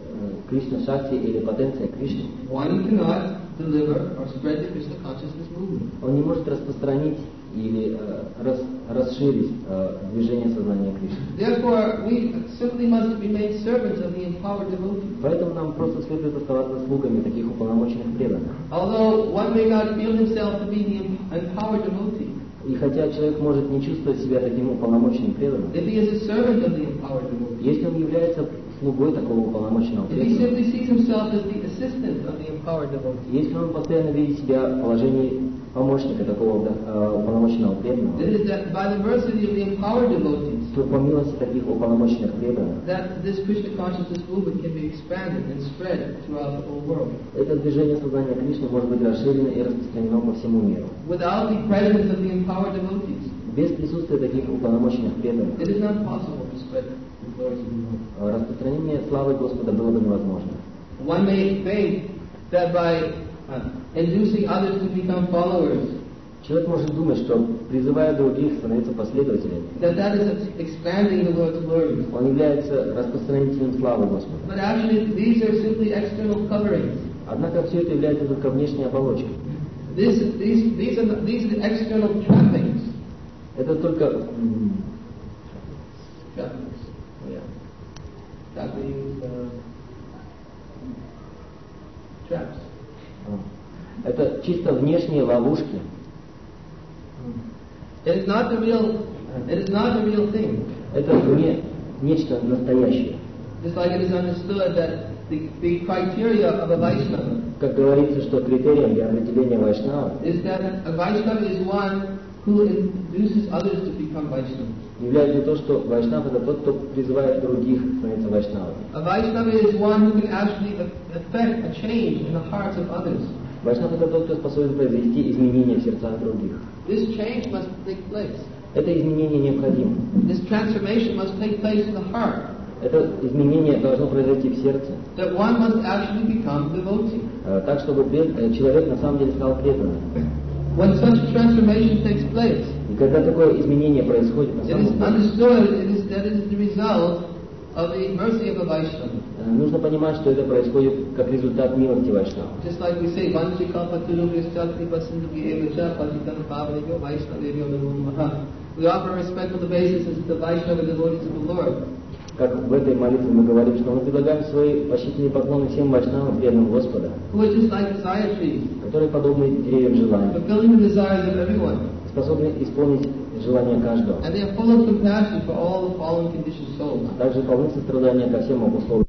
Кришна Шакти или потенция Кришны. One cannot deliver or spread the Krishna consciousness movement. Он не может распространить или э, рас, расширить э, движение сознания Кришны. Therefore, we simply must remain servants of the empowered devotees. Поэтому нам просто следует оставаться слугами таких уполномоченных преданных. Although one may not feel himself to be the empowered devotee, И хотя человек может не чувствовать себя таким уполномоченным преданным, if he is a servant of the empowered devotee, если он является слугой такого уполномоченного if he преданного, simply sees himself as the assistant of the empowered devotee, если он постоянно видит себя в положении помощника такого э, уполномоченного преданного, it is that by the mercy of the empowered devotees, то по милости таких уполномоченных преданных, that this Krishna consciousness movement can be expanded and spread throughout the whole world. это движение сознания Кришны может быть расширено и распространено по всему миру. Without the presence of the empowered devotees, Без присутствия таких уполномоченных преданных it is not possible to spread the glories of the Lord. э, распространение славы Господа было бы невозможно. One may think that by uh, inducing others to become followers, Человек может думать, что призывая других становиться последователями, that that is expanding the Lord's glories. он является распространителем славы Господа. But actually, these are simply external coverings. Однако все это является только внешней оболочкой. This, these, these, are the, these are the external trappings. Это только м, Trappings. yeah. Trappings. Uh, traps. А. Это чисто внешние ловушки. It is not the real. It is not the real thing. Это не нечто настоящее. Just like it is understood that the, the criteria of a Vaishnava Как говорится, что критерием для определения вайшнава is that a Vaishnava is one who induces others to become Vaishnavas. является то, что вайшнав это тот, кто призывает других становиться вайшнавами. A Vaishnava is one who can actually affect a change in the hearts of others. Вайшнав это тот, кто способен произвести изменения в сердцах других. This change must take place. Это изменение необходимо. This transformation must take place in the heart. Это изменение должно произойти в сердце, That one must actually become devotee. э, так, чтобы пред- э, человек на самом деле стал преданным. When such a transformation takes place, И когда такое изменение происходит на it самом is деле, understood it is, that it is the result of the mercy of a Vaishnava. э, нужно понимать, что это происходит как результат милости вайшнава. Just like we say, we offer respect on the basis of the Vaishnava devotees of the Lord. Как в этой молитве мы говорим, что мы предлагаем свои почтительные поклоны всем вайшнавам, преданным Господа, Who are just like desire trees, которые подобны деревьям желания, fulfilling the desires of everyone. способны исполнить желания каждого, And they are full of compassion for all the fallen conditioned souls. а также полны сострадания ко всем обусловленным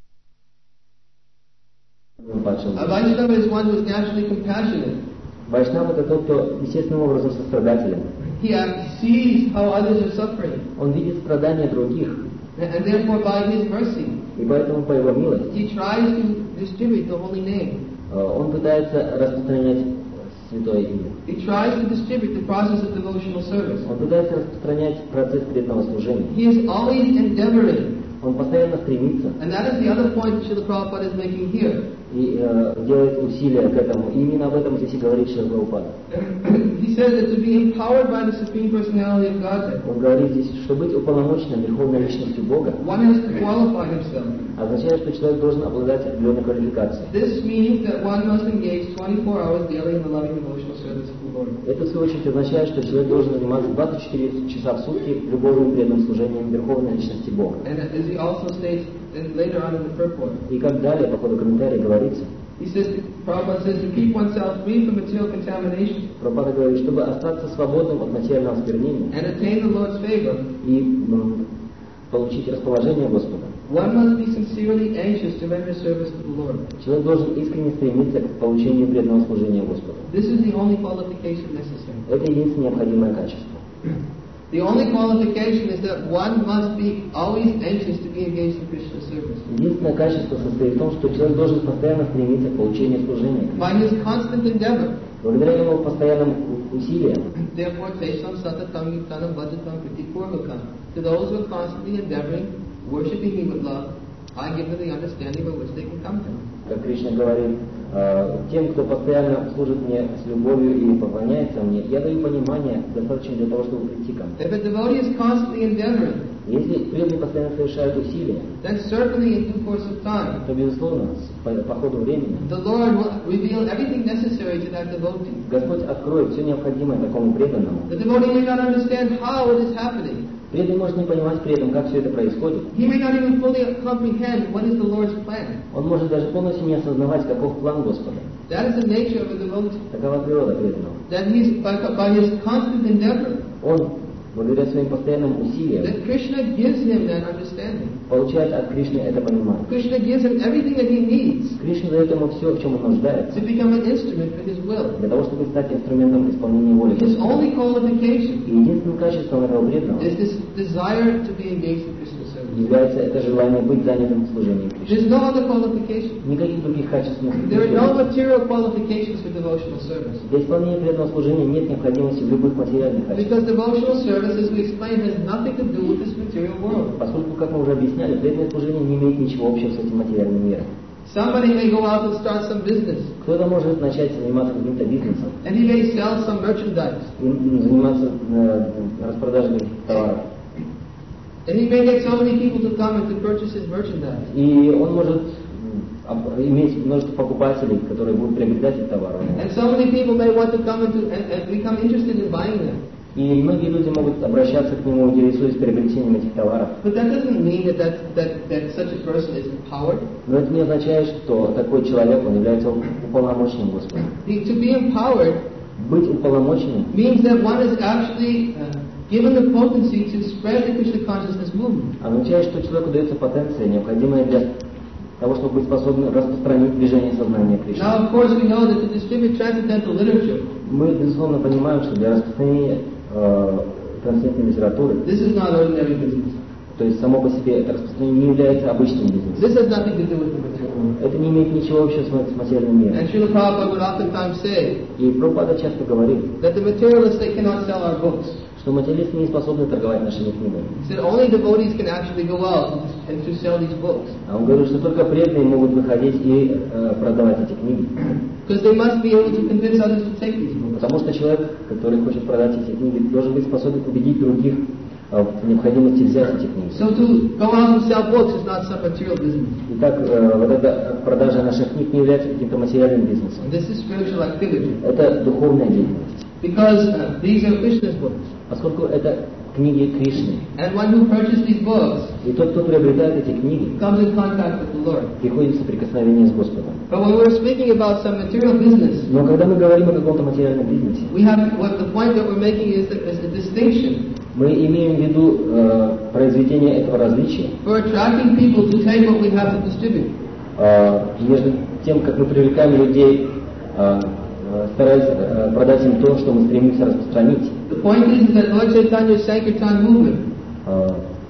падшим. A Vaishnava is one who is naturally compassionate. Вайшнав это тот, кто естественным образом сострадателен. He sees how others are suffering, Он видит страдания других, and therefore by his mercy, и поэтому по его милости he tries to distribute the holy name. э, он пытается распространять святое имя. He tries to distribute the process of devotional service. Он пытается распространять процесс преданного служения. He is always endeavoring, Он постоянно стремится and that is the other point that Srila Prabhupada is making here. и э, делает усилия к этому. И именно об этом здесь и говорит Шрила Прабхупада. He says that to be empowered by the Supreme Personality of Godhead, Он говорит здесь, что быть уполномоченным Верховной Личностью Бога one has to qualify himself. означает, что человек должен обладать определенной квалификацией. This means that one must engage twenty-four hours daily in the loving devotional service of the Lord. Это, в свою очередь, означает, что человек должен заниматься двадцать четыре часа в сутки любовным преданным служением Верховной Личности Бога. And as he also states in, later on in the purport, И как далее, по ходу комментария, говорится, he says, Prabhupada says, to keep oneself free from material contamination Прабхупада говорит, чтобы остаться свободным от материального осквернения and attain the Lord's favor, и м, получить расположение Господа, one must be sincerely anxious to render service to the Lord. человек должен искренне стремиться к получению преданного служения Господу. This is the only qualification necessary. Это единственное необходимое качество. The only qualification is that one must be always anxious to be engaged in Krishna service. Единственное качество состоит в том, что человек должен постоянно стремиться к получению служения. By his constant endeavor, Благодаря его постоянным усилиям, therefore, Tesam Satatam Yuktanam Vajatam Pritipurvakam. To those who are constantly endeavoring, worshipping me with love, I give them the understanding by which they can come to me. как Кришна говорит, э, тем, кто постоянно служит мне с любовью и поклоняется мне, я даю понимание, достаточно для того, чтобы прийти ко мне. If a devotee is constantly endeavoring, Если преданные постоянно совершают усилия, then certainly in due course of time, то, безусловно, по, по ходу времени the Lord will reveal everything necessary to that devotee. Господь откроет все необходимое такому преданному. The devotee may not understand how it is happening. Преданный может не понимать при этом, как все это происходит. He may not even fully comprehend what is the Lord's plan. Он может даже полностью не осознавать, каков план Господа. That is the nature of a devotee. Такова природа преданного. That he's, by, by his constant endeavor, Он, благодаря своим постоянным усилиям, that Krishna gives him that understanding. получает от Кришны это понимание. Krishna gives him everything that he needs Кришна дает ему все, в чем он нуждается, to become an instrument for his will. для того, чтобы стать инструментом исполнения воли His Господа. only qualification И единственным качеством этого преданного is this desire to be engaged in Krishna service. является это желание быть занятым в служении Кришне. There's no other qualification. Никаких других качеств нет. There are no material qualifications for devotional service. Для исполнения преданного служения нет необходимости в любых материальных качествах. Because devotional service, as we explained, has nothing to do with this material world. Поскольку, как мы уже объясняли, преданное служение не имеет ничего общего с этим материальным миром. Somebody may go out and start some business, Кто-то может начать заниматься каким-то бизнесом and he may sell some merchandise, и заниматься э, распродажей товаров. and he may get so many people to come and to purchase his merchandise. И он может об- иметь множество покупателей, которые будут приобретать эти товары. And so many people may want to come into and, and become interested in buying them. И многие люди могут обращаться к нему, интересуясь приобретением этих товаров. But that doesn't mean that, that, that, that such a person is empowered. Но это не означает, что такой человек, он является уполномоченным Господом. The- To be empowered Быть уполномоченным means that one is actually uh, given the potency to spread the Krishna consciousness movement. означает, что человеку дается потенция, необходимая для того, чтобы быть способным распространить движение сознания Кришны. Now, of course, we know that to distribute transcendental literature, Мы, безусловно, понимаем, что для распространения э, трансцендентной литературы, this is not ordinary business. то есть само по себе это распространение не является обычным бизнесом. This has nothing to do with the material world. Это не имеет ничего общего с с материальным миром. And Srila Prabhupada would oftentimes say И Прабхупада часто говорит, that the materialists, they cannot sell our books. что материалисты не способны торговать нашими книгами. He said only devotees can actually go out and to sell these books. А он говорит, что только преданные могут выходить и э, продавать эти книги. Because they must be able to convince others to take these books. Потому что человек, который хочет продать эти книги, должен быть способен убедить других э, в необходимости взять эти книги. So to go out and sell books is not some material business. Итак, э, вот эта продажа наших книг не является каким-то материальным бизнесом. This is spiritual activity. Это духовная деятельность. Because uh, these are Krishna's books. Поскольку это книги Кришны. And one who purchased these books И тот, кто приобретает эти книги, comes in contact with the Lord. приходит в соприкосновение с Господом. But when we're speaking about some material business, Но когда мы говорим о каком-то материальном бизнесе, we have what the point that we're making is, that, is a distinction мы имеем в виду э, произведение этого различия for attracting people to take what we have to distribute. э, между тем, как мы привлекаем людей, э, э, стараясь э, продать им то, что мы стремимся распространить. The point is that Lord Chaitanya's Sankirtan movement Э,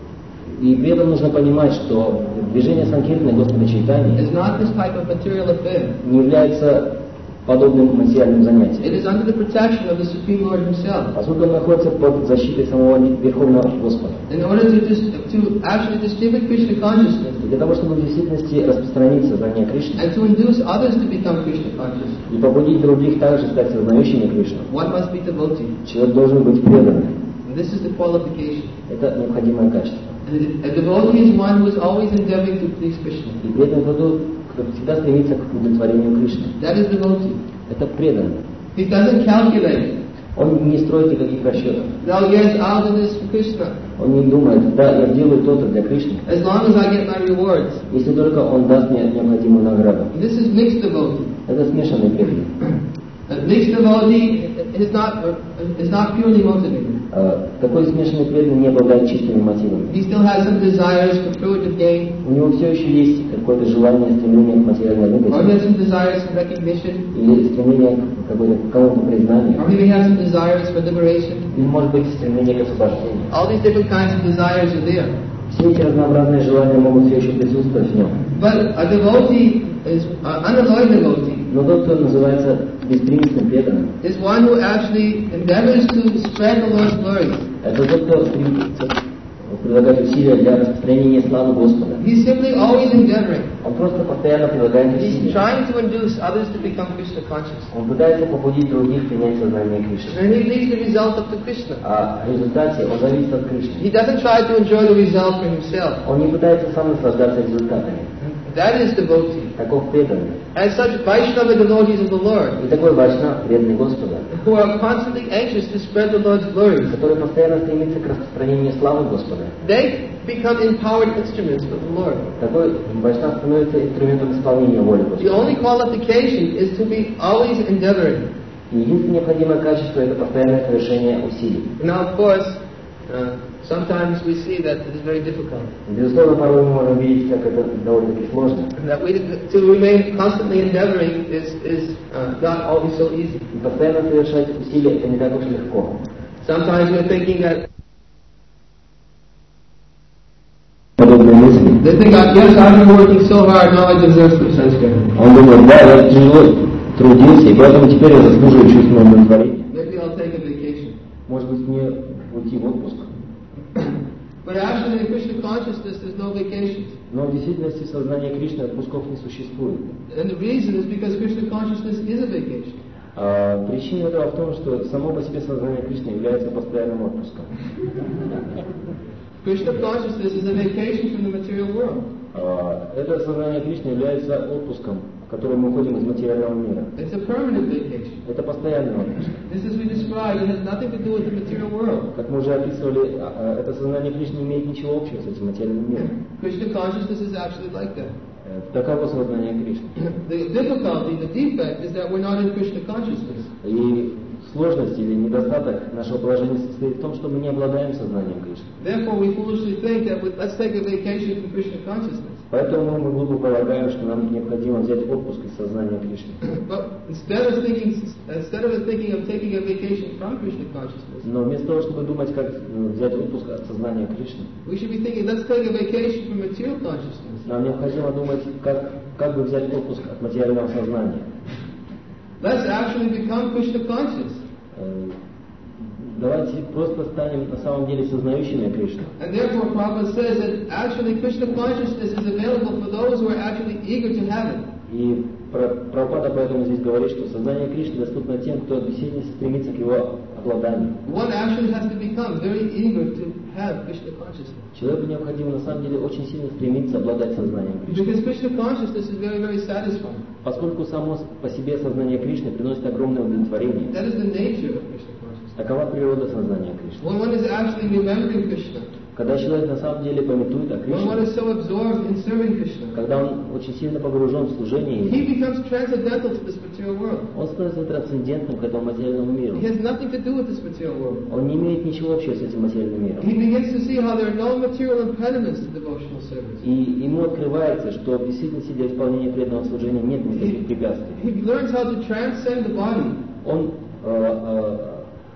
И при этом нужно понимать, что движение Санкиртаны Господа Чайтаньи is not this type of material affair. не является подобным материальным занятием. It is under the protection of the Supreme Lord Himself. Поскольку он находится под защитой самого Верховного Господа. In order to, dis- to actually distribute Krishna consciousness И для того, чтобы в действительности распространить сознание Кришны and to induce others to become Krishna conscious, и побудить других также стать сознающими Кришну, one must be devotee. человек должен быть преданным. And this is the qualification. Это необходимое качество. And a devotee is one who is always endeavoring to please Krishna. И преданный тот, кто всегда стремится к удовлетворению Кришны. That is devotee. Это преданный. He doesn't calculate. Он не строит никаких расчетов. Oh yes, I'll do this for Krishna. Он не думает, да, я делаю то-то для Кришны, As long as I get my rewards. если только он даст мне необходимую награду. This is mixed devotee. Это смешанный преданный. A mixed devotee is not is not purely motivated. А, Такой смешанный преданный не обладает чистыми мотивами. He still has some desires for fruitive gain, У него все еще есть какое-то желание, стремление к материальной or he выгоде, has some desires for recognition, или стремление к какой-то, к какому-то признанию, or he may have some desires for liberation. или, может быть, стремление к освобождению. All these different kinds of desires are there. Все эти разнообразные желания могут все еще присутствовать в нем. But a devotee is an unalloyed devotee. Но тот, кто называется беспримесным преданным, Is one who actually endeavors to spread the Lord's glory. это тот, кто стремится Он прилагает усилия для распространения славы Господа. He's simply always endeavoring. Он просто постоянно прилагает He's усилия. trying to induce others to become Krishna conscious. Он пытается побудить других принять сознание Кришны. And he leaves the result up to Krishna. А в результате он зависит от Кришны. He doesn't try to enjoy the result for himself. Он не пытается сам наслаждаться результатами. That is devotee. Таков преданный. As such Vaishnava devotees of the Lord, И такой вайшнав, преданный Господа, who are constantly anxious to spread the Lord's glory, который постоянно стремится к распространению славы Господа. they become empowered instruments of the Lord. Такой вайшнав становится инструментом исполнения воли The Господа. only qualification is to be always endeavoring. И единственное необходимое качество – это постоянное совершение усилий. Now, of course, uh, sometimes we see that it is very difficult. Безусловно, порой мы можем видеть, как это довольно-таки сложно. That we to remain constantly endeavoring is is uh, not always so easy. И постоянно совершать усилия – это не так уж легко. Sometimes we're thinking that Подобные мысли. they think, yes, I've been working so hard, now I deserve some sanskrit. Он думает, да, я тяжело трудился, и поэтому теперь я заслуживаю чувственного удовлетворения. Maybe I'll take a vacation. Может быть, мне уйти в отпуск. But actually, in Krishna consciousness, there's no vacations. Но в действительности в сознании Кришны отпусков не существует. And the reason is because Krishna consciousness is a vacation. А причина этого в том, что само по себе сознание Кришны является постоянным отпуском. Krishna consciousness is a vacation from the material world. А это сознание Кришны является отпуском, в который мы уходим из материального мира. It's a permanent vacation. Это постоянный отпуск. This, as we described, it has nothing to do with the material world. Как мы уже описывали, а, а, это сознание Кришны не имеет ничего общего с этим материальным миром. Krishna consciousness is actually like that. Э, Таково сознание Кришны. The difficulty, the defect, is that we're not in Krishna consciousness. И сложность или недостаток нашего положения состоит в том, что мы не обладаем сознанием Кришны. Therefore, we foolishly think that we, let's take a vacation from Krishna consciousness. Поэтому мы глупо полагаем, что нам необходимо взять отпуск из сознания Кришны. But instead of thinking, instead of thinking of taking a vacation from Krishna consciousness, Но вместо того, чтобы думать, как ну, взять отпуск от сознания Кришны, we should be thinking, let's take a vacation from material consciousness. нам необходимо думать, как, как бы взять отпуск от материального сознания. Let's actually become Krishna conscious. Э, Давайте просто станем на самом деле сознающими Кришну. And therefore, Prabhupada says that actually Krishna consciousness is available for those who are actually eager to have it. И Прабхупада поэтому здесь говорит, что сознание Кришны доступно тем, кто действительно стремится к его обладанию. One actually has to become very eager to have Krishna consciousness. Человеку необходимо на самом деле очень сильно стремиться обладать сознанием Кришны. Because Krishna consciousness is very, very satisfying. Поскольку само по себе сознание Кришны приносит огромное удовлетворение. That is the nature of Krishna consciousness. Такова природа сознания Кришны. When one is actually remembering Krishna, Когда человек на самом деле памятует о when one Кришне, is so absorbed in serving Krishna, когда он очень сильно погружен в служение ему, he becomes transcendental to this material world. он становится трансцендентным к этому материальному миру. He has nothing to do with this material world. Он не имеет ничего общего с этим материальным миром. He begins to see how there are no material impediments to devotional service. И ему открывается, что в действительности для исполнения преданного служения нет никаких препятствий. He learns how to transcend the body. Он э, э,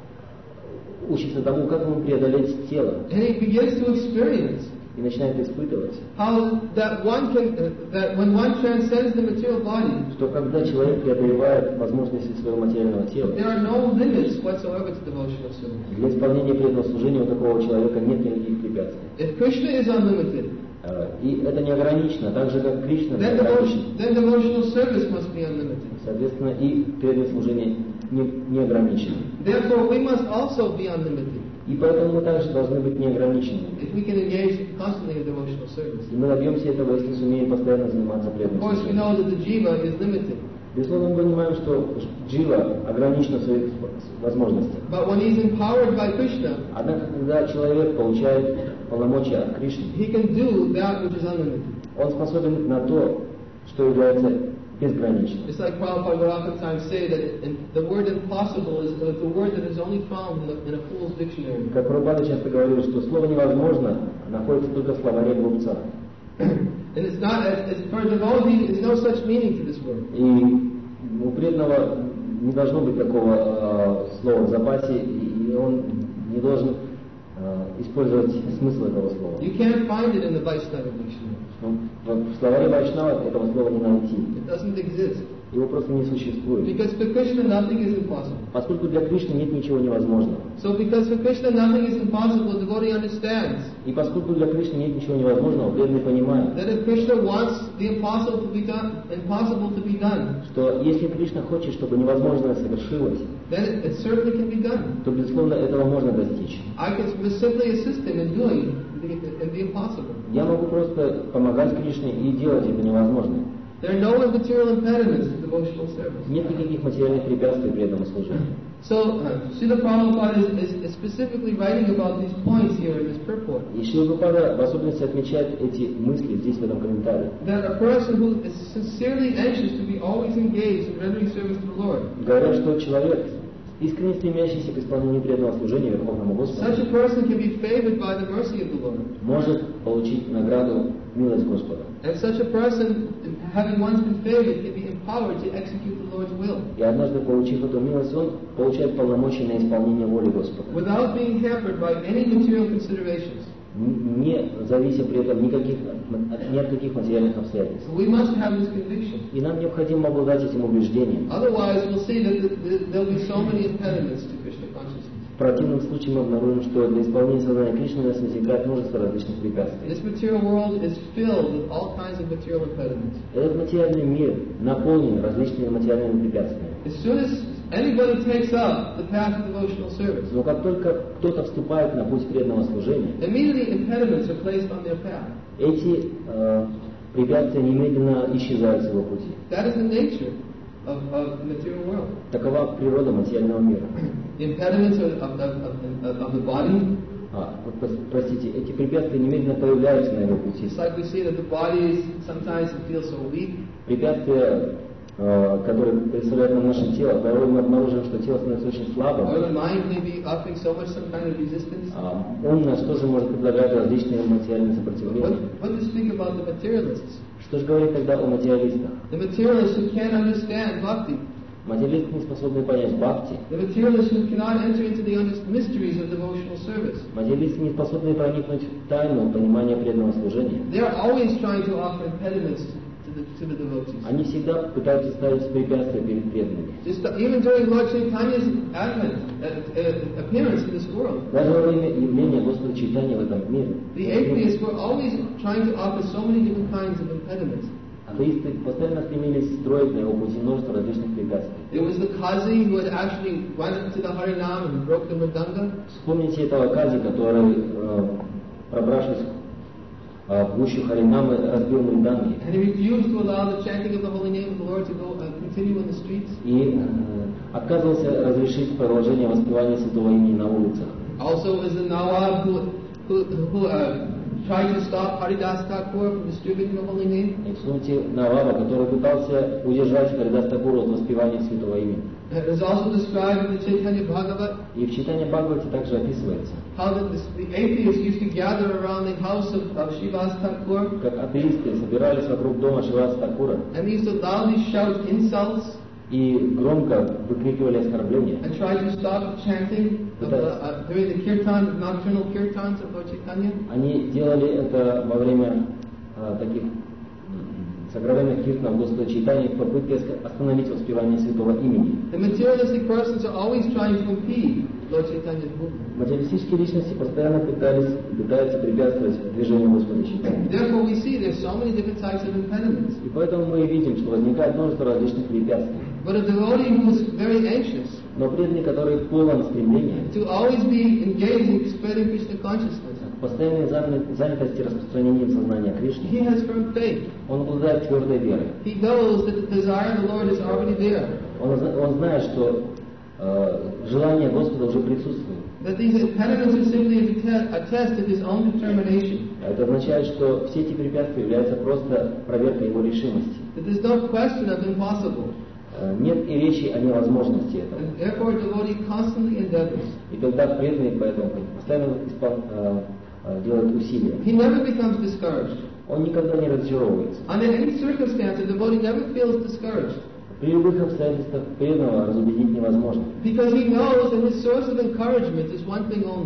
учится тому, как ему преодолеть тело, And he begins to experience и начинает испытывать, how that one can, uh, that when one transcends the material body, что когда человек преодолевает возможности своего материального тела, there are no limits whatsoever to devotional service. для исполнения преданного служения у такого человека нет никаких препятствий. If Krishna is unlimited, Э, И это не ограничено, так же как Кришна не then ограничен. devotion, then devotional service must be unlimited. Соответственно, и преданное служение не, не ограничено. Therefore, we must also be unlimited И поэтому мы также должны быть неограниченными. if we can engage constantly in devotional service. И мы добьемся этого, если сумеем постоянно заниматься Of преданным course, we служением. know that the jiva is limited, Безусловно, мы понимаем, что джива ограничена в своих возможностях. but when he's empowered by Krishna, Однако, когда человек получает полномочия от Кришны, he can do that which is unlimited. он способен на то, что является безграничным. It's like Prabhupada would oftentimes say that in, the word impossible is the, the word that is only found in a, in a fool's dictionary. Как Прабхупада часто говорил, что слово «невозможно» находится только в словаре глупца. And it's not, as, as for devotee, there's no such meaning to this word. И у преданного не должно быть такого э, слова в запасе, и он не должен э, использовать смысл этого слова. You can't find it in the Vaishnava dictionary. Ну, в словаре Вайшнава этого слова не найти. It doesn't exist. Его просто не существует. Because for Krishna nothing is impossible. Поскольку для Кришны нет ничего невозможного. So because for Krishna nothing is impossible, the devotee understands. И поскольку для Кришны нет ничего невозможного, преданный понимает, That if Krishna wants the impossible to be done, impossible to be done, что если Кришна хочет, чтобы невозможное совершилось, then it, it certainly can be done. то, безусловно, этого можно достичь. I can simply assist him in doing the, in the impossible. Я могу просто помогать Кришне и делать это невозможное. There are no material impediments to devotional service. Нет никаких материальных препятствий преданному служению. So, uh, Srila Prabhupada is, is, is specifically writing about these points here in this purport. И Шрила Прабхупада в особенности отмечает эти мысли здесь, в этом комментарии. That a person who is sincerely anxious to be always engaged in rendering service to the Lord, Говорят, что человек, искренне стремящийся к исполнению преданного служения Верховному Господу, such a person can be favored by the mercy of the Lord. может получить награду милость Господа. And such a person, having once been favored, can be empowered to execute the Lord's will, И однажды, получив эту милость, он получает полномочия на исполнение воли Господа, without being hampered by any material considerations. н- не завися при этом никаких, от- ни от каких материальных обстоятельств. So we must have this conviction. И нам необходимо обладать этим убеждением. Otherwise, we'll see that th- th- there'll be so many impediments to Krishna consciousness. В противном случае мы обнаружим, что для исполнения сознания Кришны у нас возникает множество различных препятствий. This material world is filled with all kinds of material impediments. Этот материальный мир наполнен различными материальными препятствиями. As soon as anybody takes up the path of devotional service, Но как только кто-то вступает на путь преданного служения, immediately impediments are placed on their path. эти э, препятствия немедленно исчезают с его пути. That is the nature of, of the material world. Такова природа материального мира. The impediments of, of, of, of, of the body, А, вот, прос- простите, эти препятствия немедленно появляются на его пути. it's like we see that the body is, sometimes it feels so weak, Препятствия, э, которые представляют нам наше тело, порой мы обнаружим, что тело становится очень or слабым. the mind may be offering so much some kind of resistance. А, ум наш тоже может предлагать различные материальные сопротивления. What, what to speak about the materialists? Что же говорить тогда о материалистах? The materialists who can't understand bhakti. Материалисты, не способные понять бхакти. The materialists who cannot enter into the under- mysteries of devotional service. Материалисты, не способные проникнуть в тайну понимания преданного служения. They are always trying to offer impediments to the, to the devotees. Они всегда пытаются ставить препятствия перед преданными. Just even during Lord Chaitanya's advent, uh, uh, appearance in this world, Даже во время явления Господа Чайтаньи в этом мире, the atheists were always trying to offer so many different kinds of impediments. атеисты постоянно стремились строить на его пути множество различных препятствий. There was the Kazi who had actually went into the Harinam and broke the Mridanga. Вспомните этого Кази, который, э, пробравшись э, в гущу Харинамы, разбил мриданги And he refused to allow the chanting of the holy name of the Lord to go uh, continue in the streets. и э, отказывался разрешить продолжение воспевания святого имени на улицах. Also was the Nawab who, who, who uh, tried to stop Haridas Thakur from distributing the holy name. И вспомните Наваба, который пытался удержать Харидас Такура от воспевания святого имени. It is also described in the Chaitanya Bhagavat И в читании Бхагавати также описывается, how the, the atheists used to gather around the house of, of Shivas Thakur как атеисты собирались вокруг дома Шиваса Такура and they used to loudly shout insults и громко выкрикивали оскорбления, and tried to stop chanting of the, uh, during the kirtan, nocturnal kirtans of Lord Chaitanya. они делали это во время а, таких м, сокровенных киртанов Господа Чайтаньи в попытке оска- остановить воспевание святого имени. The materialistic persons are always trying to impede Lord Chaitanya's movement. Материалистические личности постоянно пытались, пытаются препятствовать движению Господа Чайтаньи. Therefore, we see there's so many different types of impediments. И поэтому мы и видим, что возникает множество различных препятствий. But a devotee who is very anxious Но преданный, который полон стремления to always be engaged in spreading Krishna consciousness, к постоянной заня- занятости распространением сознания Кришны, he has firm faith. он обладает твердой верой. He knows that the desire of the Lord is already there. Он, зна- он знает, что э, желание Господа уже присутствует. That these impediments are simply a te- a test of his own determination. А это означает, что все эти препятствия являются просто проверкой его решимости. That there's no question of impossible. Э, Нет и речи о невозможности этого. And therefore, a devotee constantly endeavors. И тогда преданный поэтому постоянно испол- э, э, делает усилия. He never becomes discouraged. Он никогда не разочаровывается. Under any circumstance, a devotee never feels discouraged. При любых обстоятельствах преданного разубедить невозможно. Because he knows that his source of encouragement is one thing only.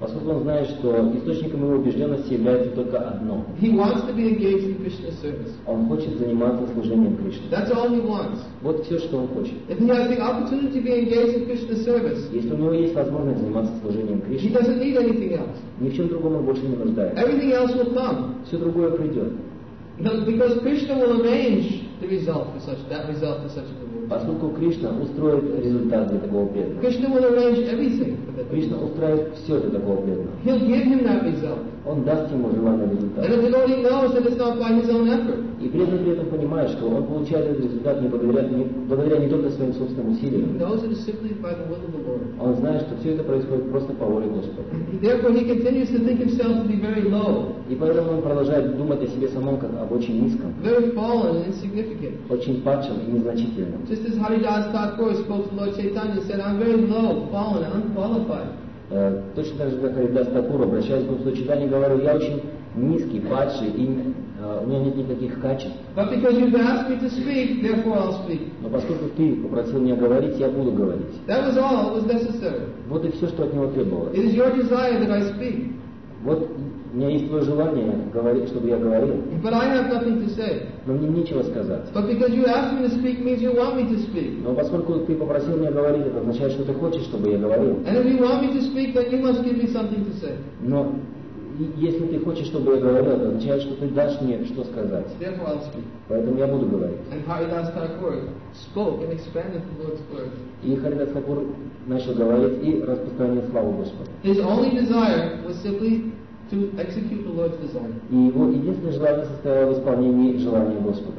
Поскольку он знает, что источником его убежденности является только одно. He wants to be engaged in Krishna service. Он хочет заниматься служением Кришне. That's all he wants. Вот все, что он хочет. If he has the opportunity to be engaged in Krishna service, Если у него есть возможность заниматься служением he Кришне, doesn't need anything else. ни в чем другом он больше не нуждается. Everything else will come. Все другое придет. No, because Krishna will arrange the result for such that result for such a reward. Поскольку Кришна устроит результат для такого преданного. Krishna will arrange everything for that. Кришна устроит все для такого преданного. He'll give him that result. Он даст ему желанный результат. And the devotee knows that it's not by his own effort. И преданный при этом понимает, что он получает этот результат не благодаря не, благодаря не только своим собственным He усилиям. knows it is simply by the will of the Lord. Он знает, что все это происходит просто по воле Господа. Therefore, he continues to think himself to be very low, И поэтому он продолжает думать о себе самом как об очень низком, very fallen and insignificant. очень падшем и незначительном. Just as Haridas Thakur spoke to Lord Chaitanya and said, I'm very low, fallen, and unqualified. Э, Точно так же, как Харидас Такур, обращаясь к Господу Чайтанье, говорил, я очень низкий, падший, и э, у меня нет никаких качеств. But because you've asked me to speak, therefore I'll speak. Но поскольку ты попросил меня говорить, я буду говорить. That was all that was necessary. Вот и все, что от него требовалось. It is your desire that I speak. Вот у меня есть твое желание, говорить, чтобы я говорил, But I have nothing to say. но мне нечего сказать. But because you asked me to speak means you want me to speak. Но поскольку ты попросил меня говорить, это означает, что ты хочешь, чтобы я говорил. And if you want me to speak, then you must give me something to say. Но и если ты хочешь, чтобы я говорил, это означает, что ты дашь мне что сказать. Therefore I'll speak. Поэтому я буду говорить. And Haridas Thakur spoke and expanded the Lord's words. И Харидас Такур начал говорить и распространил славу Господа. His only desire was simply to execute the Lord's desire. И его единственное желание состояло в исполнении желания Господа.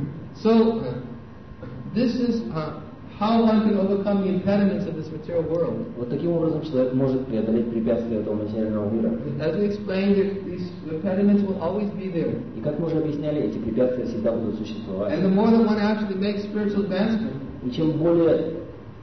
So, uh, this is uh, how one can overcome the impediments of this material world. Вот таким образом человек может преодолеть препятствия этого материального мира. As we explained, these impediments will always be there. И как мы уже объясняли, эти препятствия всегда будут существовать. And the more that one actually makes spiritual advancement, И чем более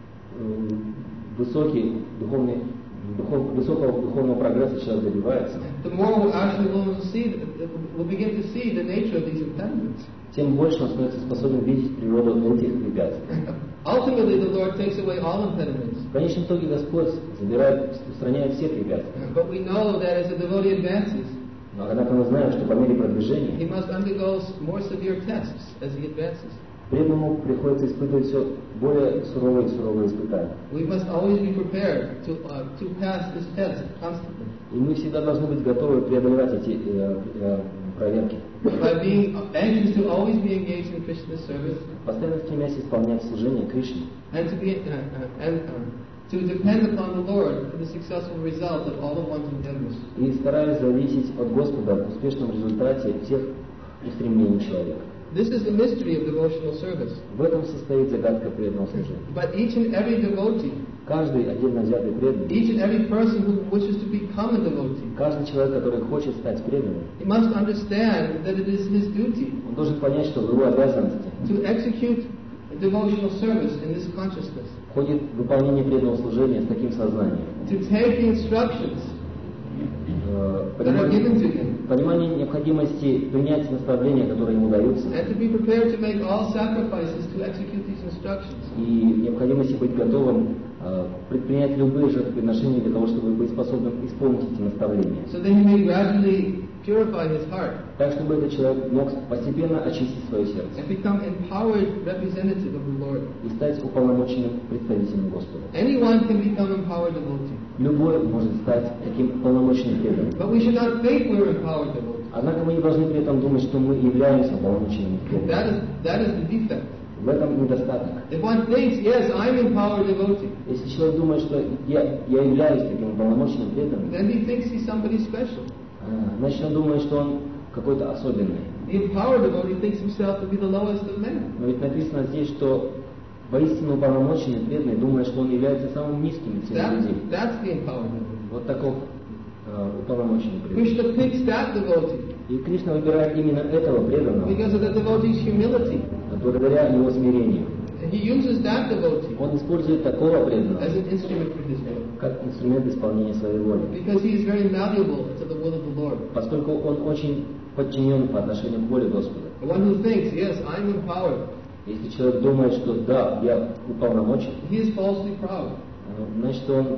э, высокий духовный, духов, высокого духовного прогресса человек добивается, the more we'll actually will see, we'll begin to see the nature of these impediments. тем больше он становится способен видеть природу этих препятствий. Ultimately, the Lord takes away all impediments. В конечном итоге Господь забирает, устраняет все препятствия. But we know that as a devotee advances, Но однако мы знаем, что по мере he продвижения must undergo more severe tests as he advances. преданному приходится испытывать все более суровые и суровые испытания. We must always be prepared to uh, to pass this test constantly. И мы всегда должны быть готовы преодолевать эти э, э, проверки. By being anxious to always be engaged in Krishna's service Постоянно стремясь исполнять служение Кришне and to be uh, uh, and uh, to depend upon the Lord for the successful result of all of one's endeavors. и стараясь зависеть от Господа в успешном результате всех устремлений человека. This is the mystery of devotional service. В этом состоит загадка преданного служения. But each and every devotee, Каждый отдельно взятый преданный, each and every person who wishes to become a devotee, каждый человек, который хочет стать преданным, he must understand that it is his duty он должен понять, что в его обязанности to execute devotional service in this consciousness, входит выполнение преданного служения с таким сознанием. to take the instructions Э, that are given Понимание, to him, понимание необходимости принять наставления, которые ему даются, and to be prepared to make all sacrifices to execute these instructions. и необходимости быть готовым э, предпринять любые жертвоприношения для того, чтобы быть способным исполнить эти наставления. So that he may gradually purify his heart Так, чтобы этот человек мог постепенно очистить свое сердце and become empowered representative of the Lord. и стать уполномоченным представителем Господа. Anyone can become empowered devotee, Любой может стать таким полномочным преданным. but we should not think we're empowered devotee. Однако мы не должны при этом думать, что мы являемся полномоченными преданными. That is that is the defect. В этом недостаток. If one thinks, yes, I'm empowered devotee, Если человек думает, что я, я являюсь таким полномоченным преданным, then he thinks he's somebody special. а, значит он думает, что он какой-то особенный. The empowered devotee thinks himself to be the lowest of men. Но ведь написано здесь, что воистину уполномоченный преданный думает, что он является самым низким из всех That, людей. that's the empowered devotee. Вот таков э, уполномоченный преданный. Krishna picks that devotee И Кришна выбирает именно этого преданного, because of the devotee's humility. благодаря его смирению. And he uses that devotee Он использует такого преданного as an instrument for his will, как инструмент исполнения своей воли, because he is very malleable to the will of the Lord. поскольку он очень подчинен по отношению к воле Господа. The one who thinks, yes, I'm empowered, Если человек думает, что да, я уполномочен, he is falsely proud. э, значит он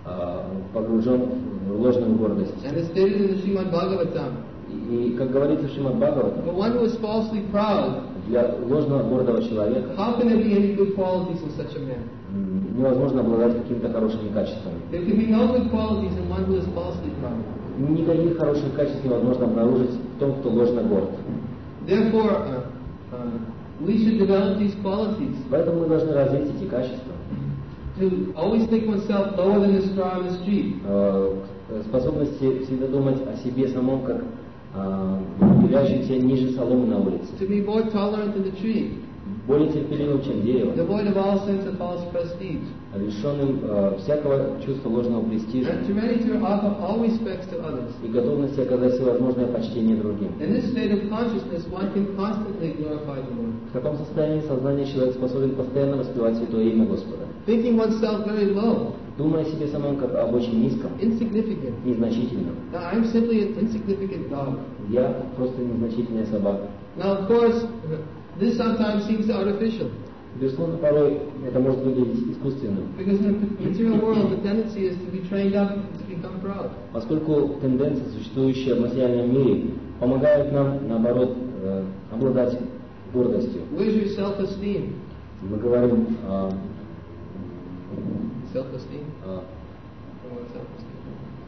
а, погружен в ложную гордость. And it's stated in the Srimad Bhagavatam. И, и как говорится в Шримад Бхагаватам, For one who is falsely proud, для ложно гордого человека how can there be any good qualities in such a man? м, невозможно обладать какими-то хорошими качествами. There can be no good qualities in one who is falsely proud. Никаких хороших качеств невозможно обнаружить в том, кто ложно горд. Therefore, uh, uh, we should develop these qualities Поэтому мы должны развить эти качества. to always think oneself lower than a straw in the street. Э, способности всегда думать о себе самом, как э, являющимся ниже соломы на улице. To be more tolerant than the tree, Более терпеливым, чем дерево, devoid of all sense of false prestige, лишенным э, всякого чувства ложного престижа and to ready to offer all respects to others. и готовности оказать всевозможное почтение другим. In this state of consciousness, one can constantly glorify the Lord. В таком состоянии сознания человек способен постоянно воспевать святое имя Господа, Thinking oneself very low, думая о себе самом как об очень низком, insignificant. незначительном. Now, I'm simply an insignificant dog. Я просто незначительная собака. Now, of course, this sometimes seems artificial, Безусловно, порой это может выглядеть искусственным, because in the material world, the tendency is to be trained up to become proud. поскольку тенденции, существующие в материальном мире, помогают нам, наоборот, э, обладать гордостью. Where's your self-esteem? Мы говорим о, Self-esteem? о Or what self-esteem?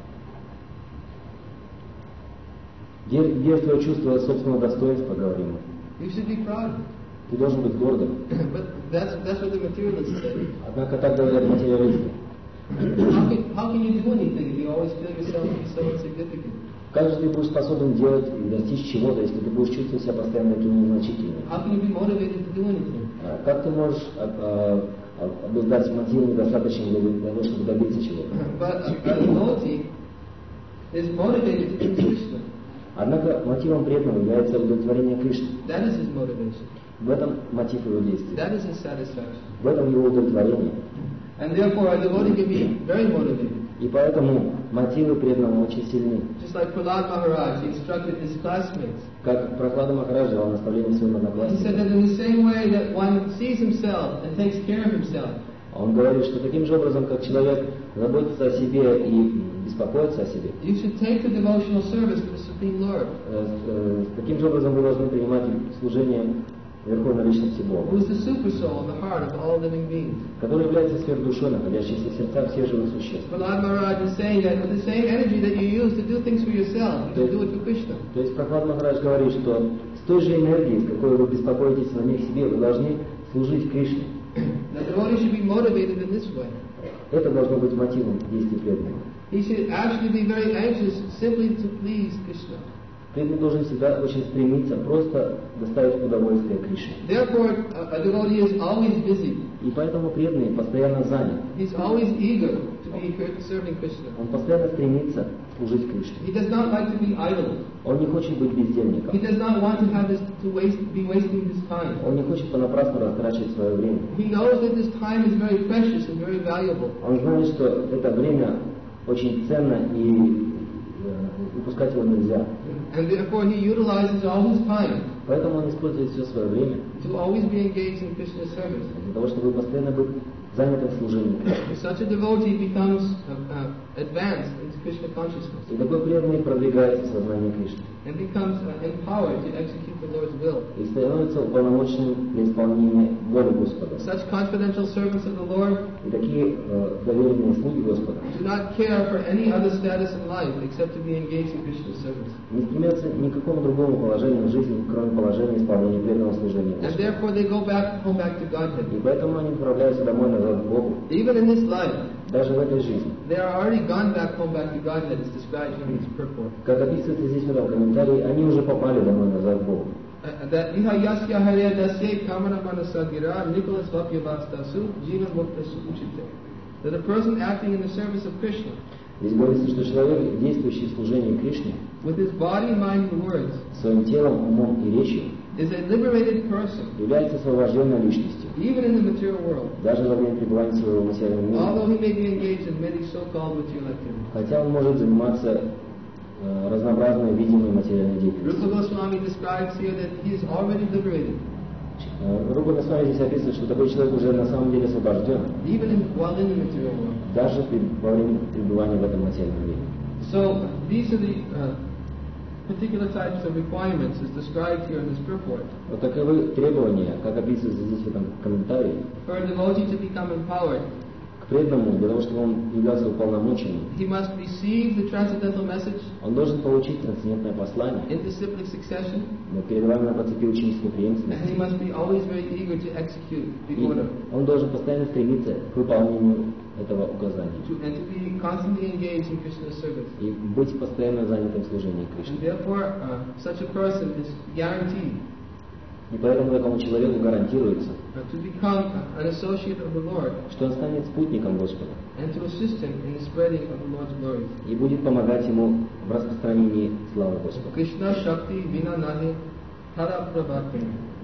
где, где твое чувство собственного достоинства, говорим мы. You should be proud. Ты должен быть гордым. But that's, that's what the materialists say. Однако так говорят материалисты. How can, how can you do anything if you always feel yourself to be so insignificant? Как же ты будешь способен делать и достичь чего-то, если ты будешь чувствовать себя постоянно таким незначительным? How can you be motivated to do anything? А Как ты можешь а, а, обладать мотивом достаточным для, для того, чтобы добиться чего-то? But a, a devotee is motivated to do Krishna. Однако мотивом преданного является удовлетворение Кришны. That is his motivation. В этом мотив его действия. That is his satisfaction. В этом его удовлетворение. And therefore, a devotee can be very motivated. И поэтому мотивы преданного очень сильны. Just like Prahlad Maharaj, he instructed his classmates. Как Прохлада Махарадж давал наставление своим He said одноклассникам. that in the same way that one sees himself and takes care of himself, Он говорит, что таким же образом, как человек заботится о себе и беспокоится о себе, you should take the devotional service to the Supreme Lord, э, э, таким же образом вы должны принимать служение Верховной Личности who Бога, is the super soul in the heart of all living beings. который является сверхдушой, находящейся в сердцах всех живых существ. Prahlad Maharaj is saying that with the same energy that you use to do things for yourself, you should do it for Krishna. То есть Прохлад Махарадж говорит, что с той же энергией, с какой вы беспокоитесь о самих себе, вы должны служить Кришне. The devotee should be motivated in this way. Это должно быть мотивом действий преданного. He should actually be very anxious simply to please Krishna. Преданный должен всегда очень стремиться просто доставить удовольствие Кришне. Therefore, a, a devotee is always busy. И поэтому преданный постоянно занят. He's always eager to be serving Krishna. Он постоянно стремится служить Кришне. He does not like to be idle. Он не хочет быть бездельником. He does not want to have this, to waste, be wasting his time. Он не хочет понапрасну растрачивать свое время. He knows that this time is very precious and very valuable. Он знает, что это время очень ценно и э, упускать его нельзя. And therefore he utilizes all his time Поэтому он использует все свое время to always be engaged in Krishna's service. для того, чтобы постоянно быть занятым служением Кришне. Such a devotee becomes uh, uh, advanced into Krishna consciousness И такой преданный продвигается в сознании Кришны and becomes uh, empowered to execute the Lord's will. и становится уполномоченным для исполнения воли Господа. Such confidential servants of the Lord И такие э, доверенные слуги Господа do not care for any other status in life except to be engaged in Krishna's service. не стремятся ни к какому другому положению в жизни, кроме положения исполнения преданного служения And Господу. therefore they go back home back to Godhead. И поэтому они отправляются домой назад к Богу. Even in this life, Даже в этой жизни. they are already gone back home back to Godhead, as described here in this purport. Как описывается здесь в этом комментарии, они уже попали домой назад к Богу. Uh, That iha yasya harya dasye kamana manasagira Nicholas Vapyavastasu Jiva Muktasu Uchite. That a person acting in the service of Krishna, Здесь говорится, что человек, действующий в служении Кришне, with his body, mind, and words, своим телом, умом и речью, is a liberated person, является освобожденной личностью, even in the material world, даже во время пребывания своего материального мира. although he may be engaged in many so-called material activities. Хотя он может заниматься э, разнообразной видимой материальной деятельностью. Rupa Goswami describes here that he is already liberated. Рупа Госвами здесь описывает, что такой человек уже на самом деле освобожден, even in, while in the material world. даже при- во время пребывания в этом материальном мире. So these are the uh, particular types of requirements as described here in this purport. Вот таковы требования, как описывается здесь в этом комментарии, For a devotee to become empowered, к преданному, для того, чтобы он являлся уполномоченным. he must receive the transcendental message Он должен получить трансцендентное послание, in disciplic succession, но передаваемое по цепи ученической and he преемственности. must be always very eager to execute the И order, он должен постоянно стремиться к выполнению этого указания to, and to be constantly engaged in Krishna's service. и быть постоянно занятым в служении And Кришне. therefore, uh, such a person is guaranteed И поэтому такому человеку гарантируется, uh, to become an associate of the Lord что он станет спутником Господа and to assist him in the spreading of the Lord's glory. и будет помогать ему в распространении славы Господа. Krishna Shakti Vina Nahi Tara Prabhati.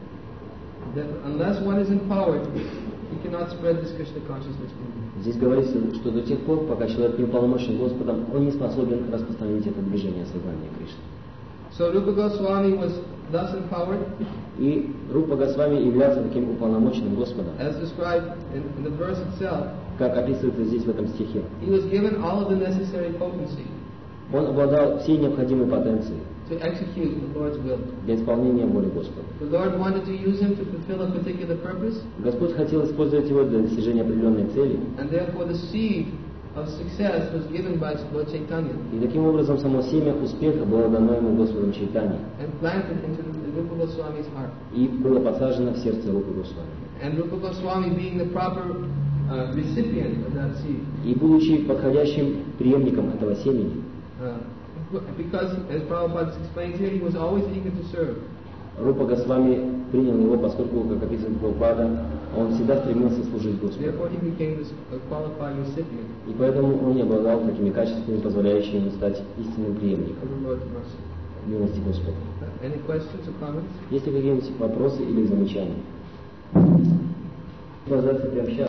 That unless one is empowered, he cannot spread this Krishna consciousness. Здесь говорится, что до тех пор, пока человек не уполномочен Господом, он не способен распространить это движение сознания Кришны. So Rupa Goswami was thus empowered, И Рупа Госвами являлся таким уполномоченным Господом, as described in, in the verse itself. как описывается здесь в этом стихе. He was given all of the necessary potency Он обладал всей необходимой потенцией to execute the Lord's will. для исполнения воли Господа. The Lord wanted to use him to fulfill a particular purpose, Господь хотел использовать его для достижения определенной цели, and therefore the seed of success was given by Lord Chaitanya и таким образом само семя успеха было дано ему Господом Чайтани and planted into the Rupa Goswami's heart. и было посажено в сердце Рупы Госвами. And Rupa Goswami being the proper uh, recipient of that seed, И будучи подходящим преемником этого семени, uh, because, as Prabhupada explains here, he was always eager to serve. Рупа Госвами принял его, поскольку, как описывает Прабхупада, он всегда стремился служить Господу. Therefore, he became this uh, qualified recipient И поэтому он не обладал такими качествами, позволяющими ему стать истинным преемником of the Lord's mercy. милости Господа. Uh, any questions or comments? Есть ли какие-нибудь вопросы или замечания? Продолжается прямо сейчас.